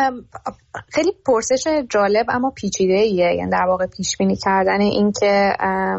خیلی پرسش جالب اما پیچیده ایه، یعنی در واقع پیش بینی کردن این که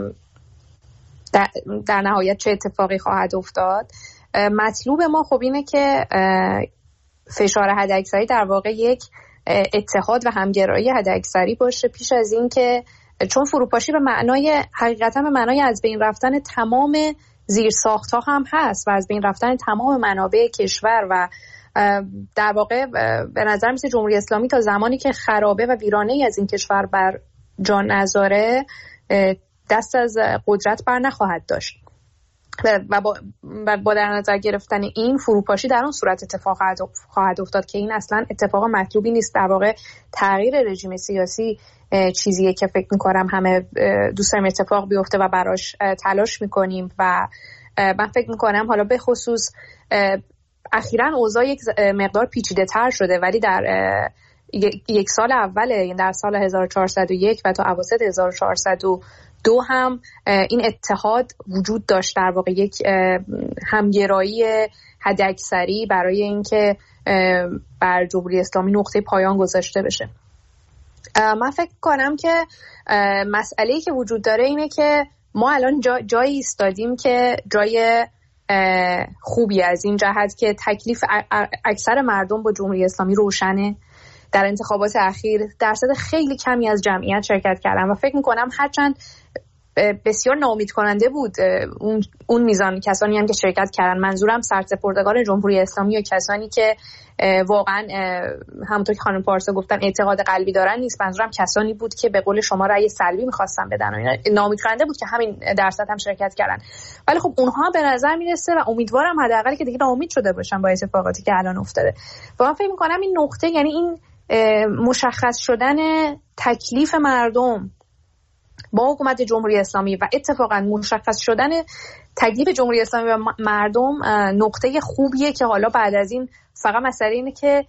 در نهایت چه اتفاقی خواهد افتاد. مطلوب ما خب اینه که فشار حداکثری در واقع یک اتحاد و همگرایی حداکثری باشه پیش از این که، چون فروپاشی به معنای حقیقتا به معنای از بین رفتن تمام زیرساخت‌ها هم هست و از بین رفتن تمام منابع کشور و در واقع به نظر میسه جمهوری اسلامی تا زمانی که خرابه و ویرانه از این کشور بر جا نذاره دست از قدرت بر نخواهد داشت و با در نظر گرفتن این فروپاشی در اون صورت اتفاق خواهد افتاد که این اصلا اتفاق مطلوبی نیست. در واقع تغییر رژیم سیاسی چیزیه که فکر میکنم همه دوست داریم اتفاق بیفته و براش تلاش میکنیم و من فکر میکنم حالا به خصوص اخیراً اوضاع یک مقدار پیچیده تر شده، ولی در یک سال اوله، یعنی در سال 1401 و تا اواسط 1402 هم این اتحاد وجود داشت، در واقع یک همگرایی حداکثری برای اینکه بر جمهوری اسلامی نقطه پایان گذاشته بشه. من فکر کنم که مسئله‌ای که وجود داره اینه که ما الان جایی ایستادیم که جای خوبی از این جهت که تکلیف اکثر مردم با جمهوری اسلامی روشنه. در انتخابات اخیر درصد خیلی کمی از جمعیت شرکت کردن و فکر میکنم هرچند بسیار ناامید کننده بود اون میزان کسانی هم که شرکت کردن، منظورم سرسپردگان جمهوری اسلامی یا کسانی که واقعا همونطور که خانم پارسا گفتن اعتقاد قلبی دارن نیست، منظورم کسانی بود که به قول شما رأی سلبی می‌خواستن بدن و اینا. ناامید کننده بود که همین درصد هم شرکت کردن، ولی خب اونها به نظر میرسه و امیدوارم حداقل که دیگه ناامید شده باشن با اتفاقاتی که الان افتاده. و من فکر می‌کنم این نقطه، یعنی این مشخص شدن تکلیف مردم با حکومت جمهوری اسلامی و اتفاقا مشخص شدن تکلیف جمهوری اسلامی و مردم نقطه خوبیه که حالا بعد از این فقط مسئله اینه که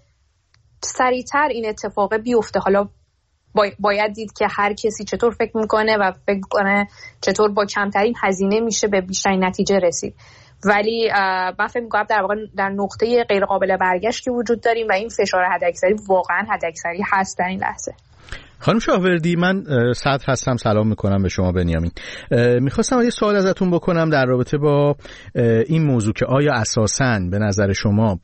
سریعتر این اتفاق بیفته. حالا باید دید که هر کسی چطور فکر میکنه و فکر کنه چطور با کمترین هزینه میشه به بیشترین نتیجه رسید، ولی من فکر میکنم در واقع در نقطه غیر قابل برگشتی وجود داریم و این فشار حداکثری واقعا حداکثری هست در این لحظه. خانم شاهوردی، من صدر هستم، سلام میکنم به شما بنیامین. میخواستم یه سوال ازتون بکنم در رابطه با این موضوع که آیا اساساً به نظر شما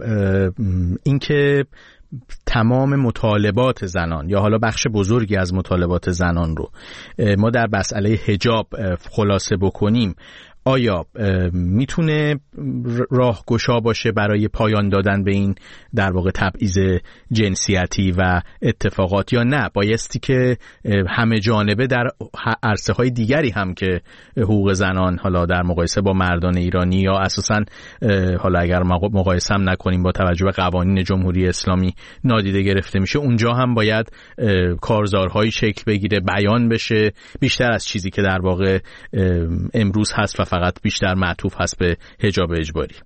اینکه تمام مطالبات زنان یا حالا بخش بزرگی از مطالبات زنان رو ما در مسئله حجاب خلاصه بکنیم، آیا میتونه راهگشا باشه برای پایان دادن به این در واقع تبعیض جنسیتی و اتفاقات، یا نه بایستی که همه جانبه در عرصه های دیگری هم که حقوق زنان حالا در مقایسه با مردان ایرانی یا اساساً حالا اگر مقایسه هم نکنیم با توجه به قوانین جمهوری اسلامی نادیده گرفته میشه، اونجا هم باید کارزارهایی شکل بگیره، بیان بشه، بیشتر از چیزی که در واقع امروز هست و فقط بیشتر معطوف هست به حجاب اجباری.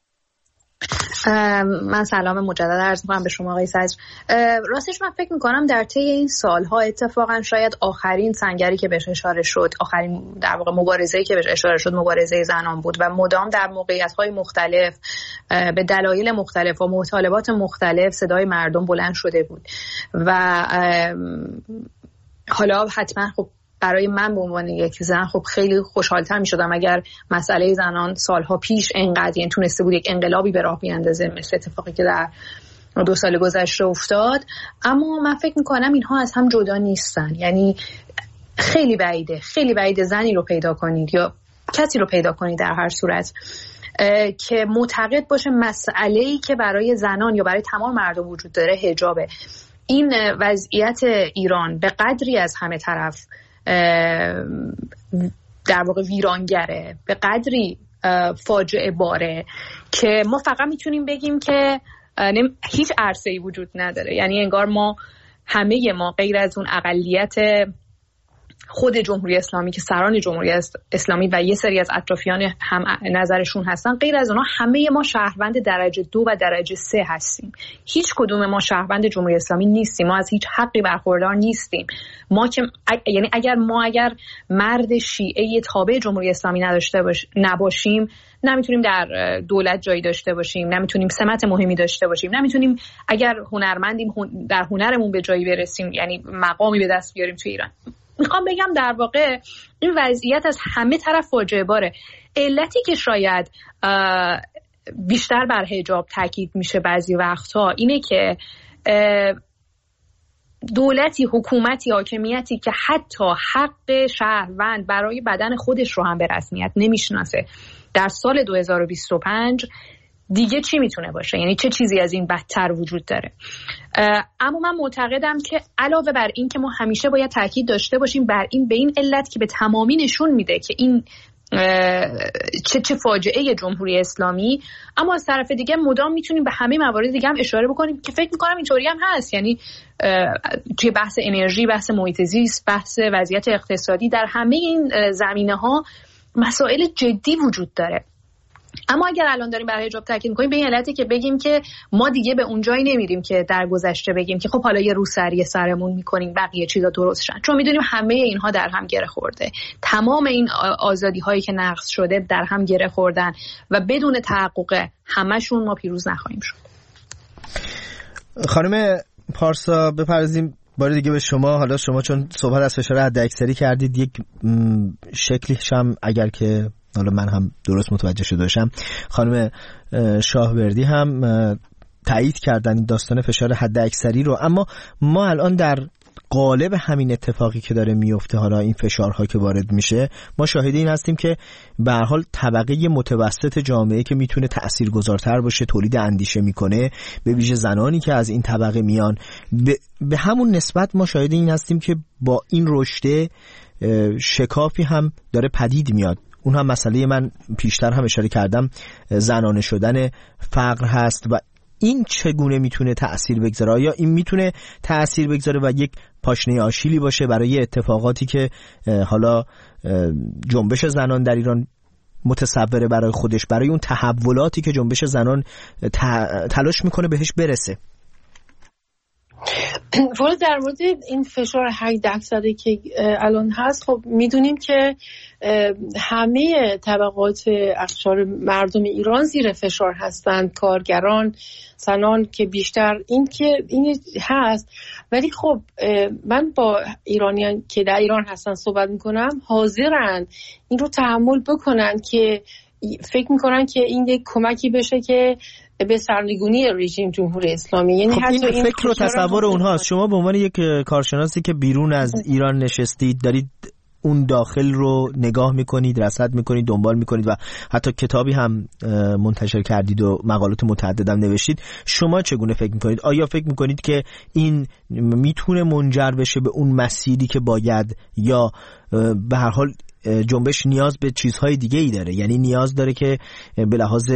من سلام مجدد عرض می‌کنم به شما آقای صدر. راستش من فکر می‌کنم در طی این سالها اتفاقا شاید آخرین سنگری که بهش اشاره شد، آخرین در واقع مبارزه‌ای که بهش اشاره شد مبارزه زنان بود و مدام در موقعیت‌های مختلف به دلایل مختلف و مطالبات مختلف صدای مردم بلند شده بود و حالا حتما خب برای من به عنوان یک زن خب خیلی خوشحال‌تر می‌شدم اگر مسئله زنان سالها پیش اینقدر یعنی تونسته بود یک انقلابی به راه بیاندازه مثل اتفاقی که در 2 سال گذشته افتاد. اما من فکر می‌کنم اینها از هم جدا نیستن، یعنی خیلی بعیده زنی رو پیدا کنید یا کسی رو پیدا کنید در هر صورت که معتقد باشه مسئله‌ای که برای زنان یا برای تمام مردم وجود داره حجابه. این وضعیت ایران به قدری از همه طرف در واقع ویرانگره، به قدری فاجعه باره که ما فقط میتونیم بگیم که هیچ عرصه‌ای وجود نداره، یعنی انگار همه ما غیر از اون اقلیت خود جمهوری اسلامی که سران جمهوری اسلامی و یه سری از اطرافیان هم نظرشون هستن، غیر از اونها همه ما شهروند درجه 2 و درجه 3 هستیم. هیچ کدوم ما شهروند جمهوری اسلامی نیستیم، ما از هیچ حقی برخوردار نیستیم. ما که یعنی اگر مرد شیعه تابع جمهوری اسلامی نباشیم، نمیتونیم در دولت جایی داشته باشیم، نمیتونیم سمت مهمی داشته باشیم، نمیتونیم اگر هنرمندیم در هنرمون به جایی برسیم، یعنی مقامی به دست بیاریم تو ایران. میخوام بگم در واقع این وضعیت از همه طرف فاجعه باره. علتی که شاید بیشتر بر حجاب تاکید میشه بعضی وقتها اینه که دولتی، حکومتی، حاکمیتی که حتی حق شهروند برای بدن خودش رو هم به رسمیت نمیشناسه در سال 2025 دیگه چی میتونه باشه؟ یعنی چه چیزی از این بدتر وجود داره؟ اما من معتقدم که علاوه بر این که ما همیشه باید تاکید داشته باشیم بر این، به این علت که به تمامی نشون میده که این چه فاجعه جمهوری اسلامی، اما از طرف دیگه مدام میتونیم به همه موارد دیگه هم اشاره بکنیم که فکر میکنم اینطوری هم هست. یعنی توی بحث انرژی، بحث محیط زیست، بحث وضعیت اقتصادی، در همه این زمینه‌ها مسائل جدی وجود داره. اما اگر الان داریم بر حجاب تاکید می‌کنیم به این علتی که بگیم که ما دیگه به اون جایی نمیریم که در گذشته بگیم که خب حالا یه روسری سرمون می‌کنیم بقیه چیزا درست شن، چون می‌دونیم همه اینها در هم گره خورده. تمام این آزادی‌هایی که نقض شده در هم گره خوردن و بدون تحقق همشون ما پیروز نخواهیم شد. خانم پارسا بپرزیم بار دیگه به شما. حالا شما چون صحبت از فشار حداکثری کردید، یک شکلیش هم اگر که حالا من هم درست متوجه شده باشم خانم شاهوردی هم تایید کردن این داستان فشار حداکثری رو، اما ما الان در قالب همین اتفاقی که داره میفته، حالا این فشارها که وارد میشه، ما شاهد این هستیم که به هر حال طبقه متوسط جامعه که میتونه تاثیرگذارتر باشه، تولید اندیشه میکنه، به ویژه زنانی که از این طبقه میان، به همون نسبت ما شاهد این هستیم که با این رشد شکافی هم داره پدید میاد. اون هم مسئله من پیشتر هم اشاره کردم، زنانه شدن فقر هست و این چگونه میتونه تأثیر بگذاره؟ آیا این میتونه تأثیر بگذاره و یک پاشنه آشیلی باشه برای اتفاقاتی که حالا جنبش زنان در ایران متصوره برای خودش، برای اون تحولاتی که جنبش زنان تلاش میکنه بهش برسه؟ ولی در مورد این فشار 8% که الان هست، خب میدونیم که همه طبقات اقشار مردم ایران زیر فشار هستند، کارگران، زنان که بیشتر این هست. ولی خب من با ایرانیان که در ایران هستن صحبت میکنم، حاضرن این رو تحمل بکنن که فکر میکنن که این یک کمکی بشه که به سرنگونی رژیم جمهوری اسلامی. یعنی خب این فکر و تصور اونهاست. شما به عنوان یک کارشناسی که بیرون از ایران نشستید، دارید اون داخل رو نگاه میکنید، رصد میکنید، دنبال میکنید و حتی کتابی هم منتشر کردید و مقالات متعدد هم نوشتید. شما چگونه فکر میکنید؟ آیا فکر میکنید که این میتونه منجر بشه به اون مسیری که باید، یا به هر حال جنبش نیاز به چیزهای دیگه ای داره؟ یعنی نیاز داره که به لحاظ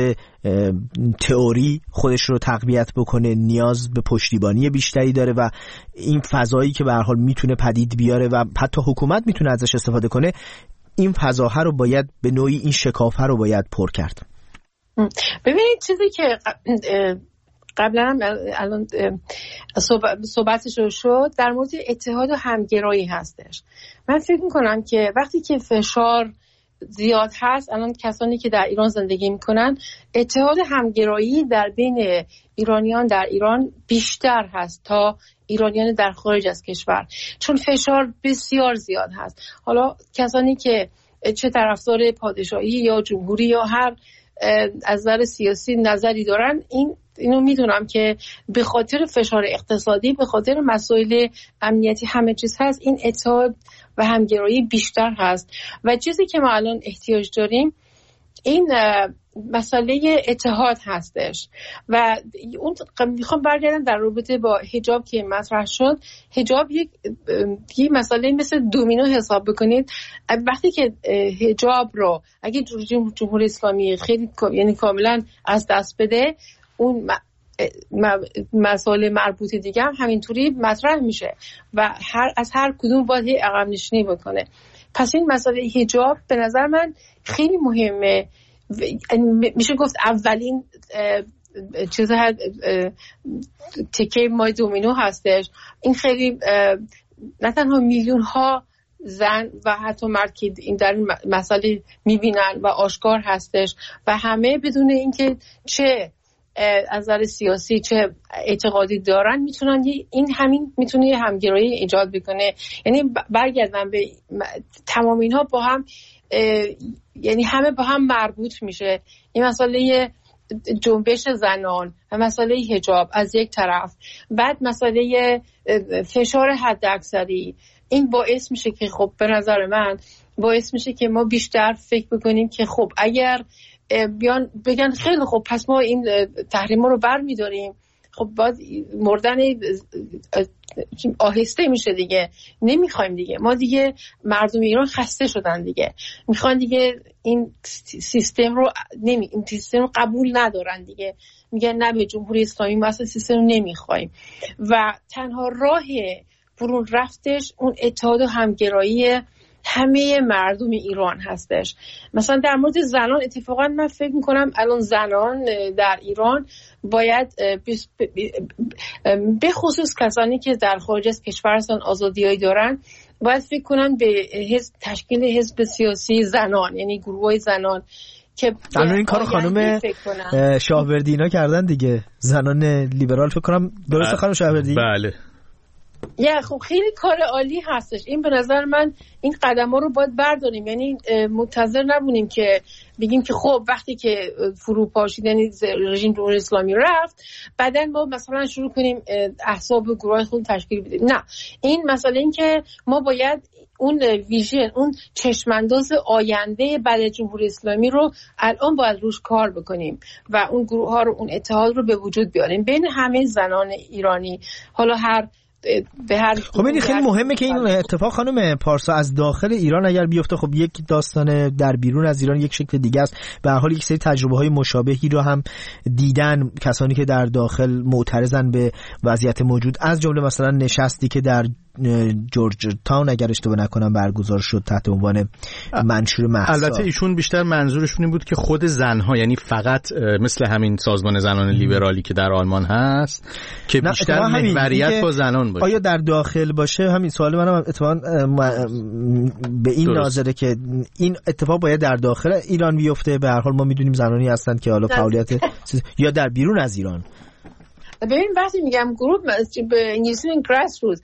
تئوری خودش رو تقویت بکنه، نیاز به پشتیبانی بیشتری داره و این فضایی که به هر حال میتونه پدید بیاره و حتی حکومت میتونه ازش استفاده کنه، این فضاها رو باید به نوعی، این شکافه رو باید پر کرد. ببینید چیزی که قبلا الان صحبتش رو شد در مورد اتحاد و همگرایی هستش. من فکر میکنم که وقتی که فشار زیاد هست، الان کسانی که در ایران زندگی میکنن، اتحاد همگرایی در بین ایرانیان در ایران بیشتر هست تا ایرانیان در خارج از کشور، چون فشار بسیار زیاد هست. حالا کسانی که چه طرفدار پادشاهی یا جمهوری یا هر از نظر سیاسی نظری دارن، اینو میدونم که به خاطر فشار اقتصادی، به خاطر مسائل امنیتی، همه چیز هست، این اتحاد و همگرایی بیشتر هست. و چیزی که ما الان احتیاج داریم این مسئله اتحاد هستش. و اون میخوام برگردم در رابطه با حجاب که مطرح شد. حجاب یک مسئله مثل دومینو حساب بکنید. وقتی که حجاب رو اگه جمهوری اسلامی خیلی یعنی کاملا از دست بده، اون مسائل مربوط دیگه هم همینطوری مطرح میشه و از هر کدوم باید عقب نشینی بکنه. پس این مسئله حجاب به نظر من خیلی مهمه. میشه گفت اولین چیز تکه مای دومینو هستش. این خیلی نه تنها میلیون ها زن و حتی مرد که این در مسئله میبینن و آشکار هستش و همه بدون اینکه چه از نظر سیاسی چه اعتقادی دارن میتونن این همین میتونه یه همگرایی ایجاد بکنه. یعنی برگردن به تمام اینها با هم، یعنی همه با هم مربوط میشه. این مسئله جنبش زنان و مسئله حجاب از یک طرف، بعد مسئله فشار حداکثری، این باعث میشه که خب به نظر من باعث میشه که ما بیشتر فکر بکنیم که خب اگر بیان بگن خیلی خب پس ما این تحریما رو برمیداریم، خب باید مردن آهسته میشه دیگه، نمیخوایم دیگه، ما دیگه مردم ایران خسته شدن دیگه، میخوان دیگه این سیستم رو این سیستم رو قبول ندارن دیگه، میگن نه به جمهوری اسلامی ما اصلا سیستم رو نمیخوایم و تنها راه برون رفتش اون اتحاد و همگرایی همه مردم ایران هستش. مثلا در مورد زنان اتفاقا من فکر میکنم الان زنان در ایران باید به خصوص کسانی که در خارج از کشور هستن آزادیایی دارن باید فکر کنن به تشکیل حزب سیاسی زنان، یعنی گروه زنان که الان این کارو خانم شاهوردی اینا کردن دیگه، زنان لیبرال فکر کنم، درسته خانم شاهوردی؟ بله. خب خیلی کار عالی هستش. این به نظر من این قدم‌ها رو باید برداریم، یعنی منتظر نبونیم که بگیم که خب وقتی که فروپاشید یعنی رژیم جمهوری اسلامی رفت بعدن ما مثلا شروع کنیم احزاب و گروه خود تشکیل بدیم. نه، این مسئله این که ما باید اون ویژن، اون چشمانداز آینده بعد جمهوری اسلامی رو الان باید روش کار بکنیم و اون گروه ها رو، اون اتحاد رو به وجود بیاریم بین همه زنان ایرانی. حالا خب این خیلی مهمه که این اتفاق خانم پارسا از داخل ایران اگر بیفته خب یک داستان، در بیرون از ایران یک شکل دیگه است. به هر حال یک سری تجربه های مشابهی رو هم دیدن کسانی که در داخل معترضن به وضعیت موجود، از جمله مثلا نشستی که در جورج تاون اگر اشتباه نکنم برگزار شد تحت عنوان منشور مهسا. البته ایشون بیشتر منظورشون این بود که خود زنها، یعنی فقط مثل همین سازمان زنان لیبرالی که در آلمان هست که بیشتر محوریت با زنان باشه. آیا در داخل باشه؟ همین سوال منم اتفاقا به این ناظره که این اتفاق باید در داخل ایران بیفته. به هر حال ما میدونیم زنانی هستن که حالا فعالیت یا در بیرون از ایران. ببین وقتی میگم گروه به انگلیسی گراس روت،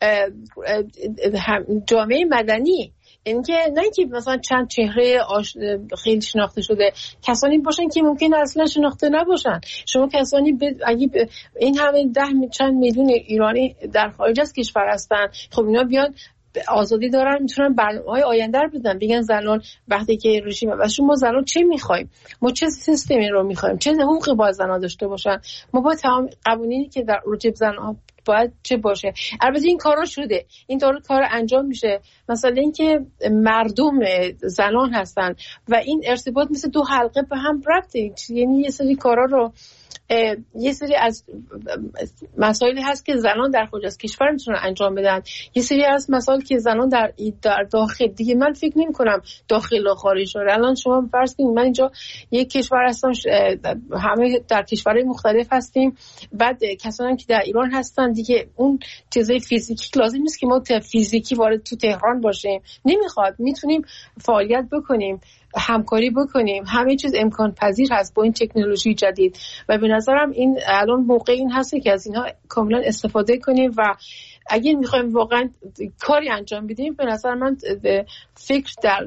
جامعه مدنی، اینکه نه اینکه مثلا چند چهره خیلی شناخته شده، کسانی باشن که ممکن اصلا شناخته نباشن. شما کسانی اگه این همه چند میلیون ایرانی در خارج از کشور هستن، خب اینا بیان آزادی دارن، میتونن برنامه‌های آینده رو بدن، بگن زنان وقتی که رژیم واسه ما زنان چه می‌خوایم، ما چه سیستمی رو می‌خوایم، چه حقوقی باید زنان داشته باشن، ما با تمام قوانینی که در راجع زنان باید چه باشه. البته این کارا شده، این کار انجام میشه. مثلا اینکه مردم زنان هستن و این ارتباط مثل دو حلقه به هم ربطه، یعنی یه سری کارا رو، یه سری از مسائلی هست که زنان در خارج از کشور میتونن انجام بدن، یه سری از مسائل که زنان در داخل دیگه من فکر نمی کنم داخل و خارج داره. الان شما فرض کنید من اینجا یک کشور هستم، همه در کشورهای مختلف هستیم، بعد کسانی که در ایران هستن دیگه اون چیزای فیزیکی لازم نیست که ما فیزیکی وارد تو تهران باشیم، نمیخواد، میتونیم فعالیت بکنیم، همکاری بکنیم، همه چیز امکان پذیر هست با این تکنولوژی جدید و به نظرم این الان موقع این هست که از اینها کاملا استفاده کنیم و اگه میخوایم واقعا کاری انجام بدیم به نظر من فکر در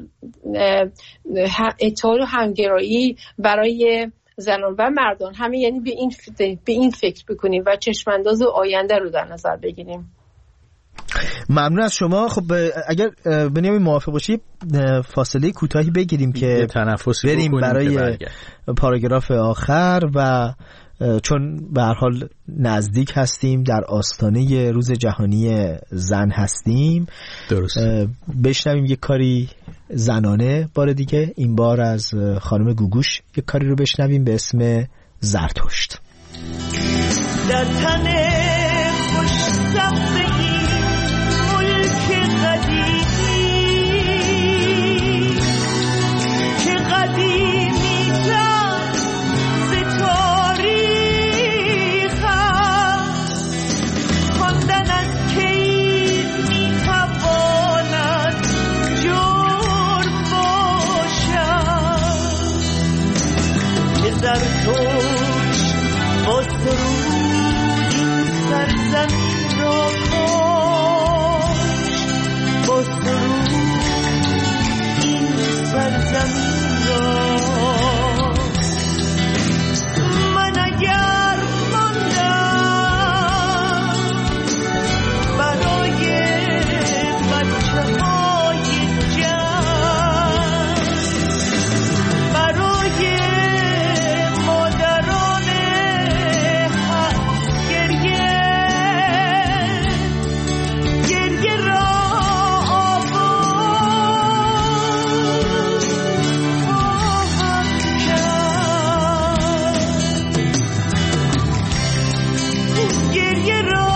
اتحاد و همگرایی برای زنان و مردان همه، یعنی به این فکر بکنیم و چشمانداز آینده رو در نظر بگیریم. ممنون از شما. خب اگر بنیامین موافق باشی فاصله کوتاهی بگیریم که بریم برای پاراگراف آخر و چون به هر حال نزدیک هستیم، در آستانه روز جهانی زن هستیم، درست بشنویم یک کاری زنانه بار دیگه، این بار از خانم گوگوش یک کاری رو بشنویم به اسم زرتشت. در تن خوش سبزگی ملک قدیمی که قدیمی تر ز تاریخ خواندن از کی میتواند زرتوش با سرود این سرزمین را کاش، با سرود این سرزمین را. من اگر ماندم برای بچه های جنگ، برای مادران حق گریه، گریه را آواز خواهم کرد، گریه را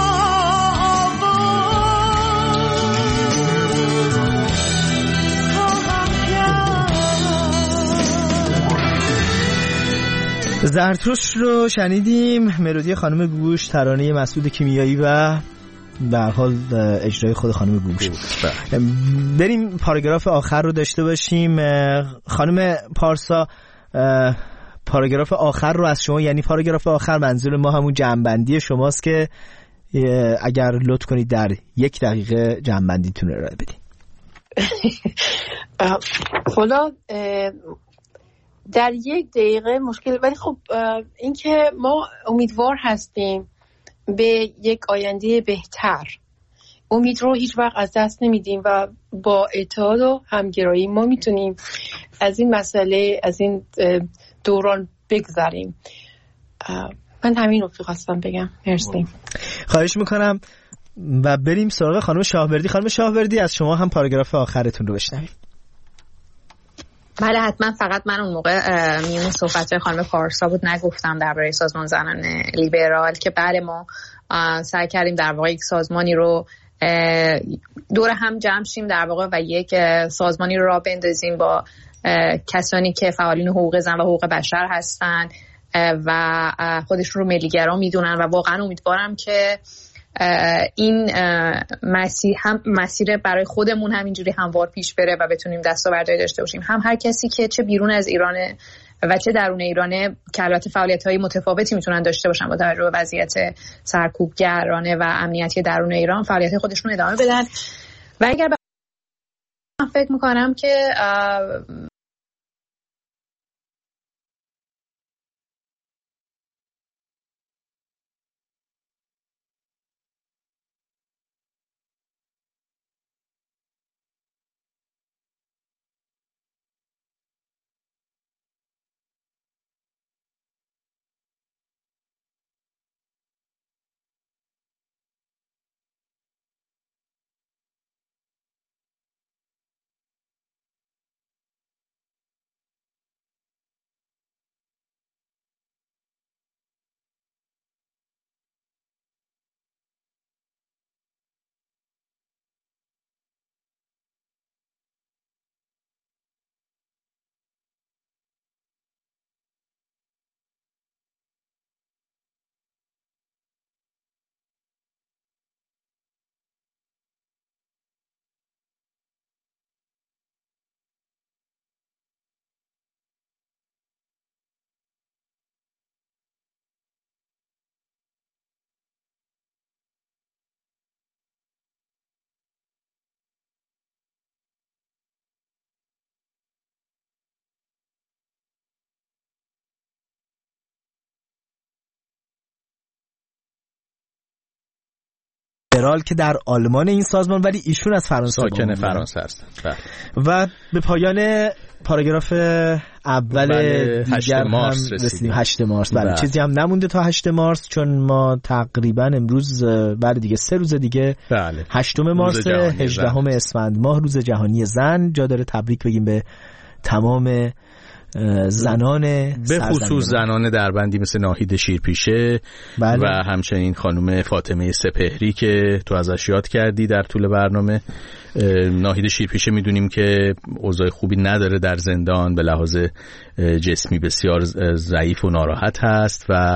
زرتشت رو شنیدیم، ملودی خانم گوگوش، ترانه مسعود کیمیایی و به هر حال اجرای خود خانم گوگوش. بریم پاراگراف آخر رو داشته باشیم. خانم پارسا، پاراگراف آخر رو از شما، یعنی پاراگراف آخر منظور ما همون جمع‌بندی شماست که اگر لطف کنید در 1 دقیقه جمع‌بندیتون رو ارائه بدید. حالا در 1 دقیقه مشکل، ولی خب این که ما امیدوار هستیم به یک آینده بهتر، امید رو هیچ وقت از دست نمیدیم و با اتحاد و همگرایی ما میتونیم از این مسئله، از این دوران بگذریم. من همین رو خواستم بگم. مرسی. خواهش میکنم و بریم سراغ خانم شاهوردی. خانم شاهوردی، از شما هم پاراگراف آخرتون رو بشنویم. بله حتما. فقط من اون موقع میون صحبت‌های خانم پارسا بود نگفتم درباره سازمان زنان لیبرال که بله ما سعی کردیم در واقع یک سازمانی رو دور هم جمع شیم در واقع و یک سازمانی رو راه بندازیم با کسانی که فعالین حقوق زن و حقوق بشر هستن و خودشون رو ملیگرا میدونن و واقعا امیدوارم که این مسیر برای خودمون همینجوری هموار پیش بره و بتونیم دستاوردی داشته باشیم. هم هر کسی که چه بیرون از ایرانه و چه درون ایرانه که البته فعالیت‌های متفاوتی میتونن داشته باشن با توجه به وضعیت سرکوبگرانه و امنیتی درون ایران، فعالیت خودشون ادامه بدن. و اگر من فکر میکنم که لیبرال که در آلمان این سازمان، ولی ایشون از فرانسه ساکن فرانسه هستن. و به پایان پاراگراف اول 8 مارس رسیدیم. 8 مارس. بله چیزی هم نمونده تا 8 مارس، چون ما تقریبا امروز بله دیگه 3 روز دیگه 8 مارس 18 اسفند ماه روز جهانی زن. جا داره تبریک بگیم به تمام زنان، به خصوص زنان دربندی مثل ناهید شیرپیشه و همچنین خانم فاطمه سپهری که تو ازش یاد کردی در طول برنامه. ناهید شیرپیشه میدونیم که اوضاع خوبی نداره در زندان، به لحاظ جسمی بسیار ضعیف و ناراحت هست و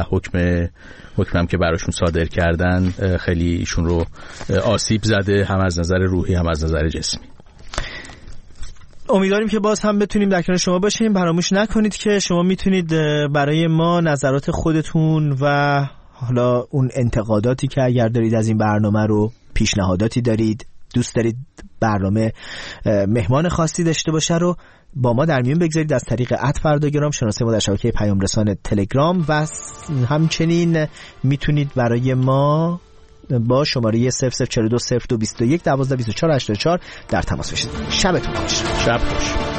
حکمم که براشون صادر کردن خیلی ایشون رو آسیب زده، هم از نظر روحی هم از نظر جسمی. امیدواریم که باز هم بتونیم در کنار شما باشیم. فراموش نکنید که شما میتونید برای ما نظرات خودتون و حالا اون انتقاداتی که اگر دارید از این برنامه رو، پیشنهاداتی دارید، دوست دارید برنامه مهمان خاصی داشته باشه رو با ما در میون بگذارید از طریق @فرداگرام، شناسه ما در شبکه پیام رسان تلگرام، و همچنین میتونید برای ما با شماره 00420221 122484 در تماس باشید. شبتون خوش. شب خوش.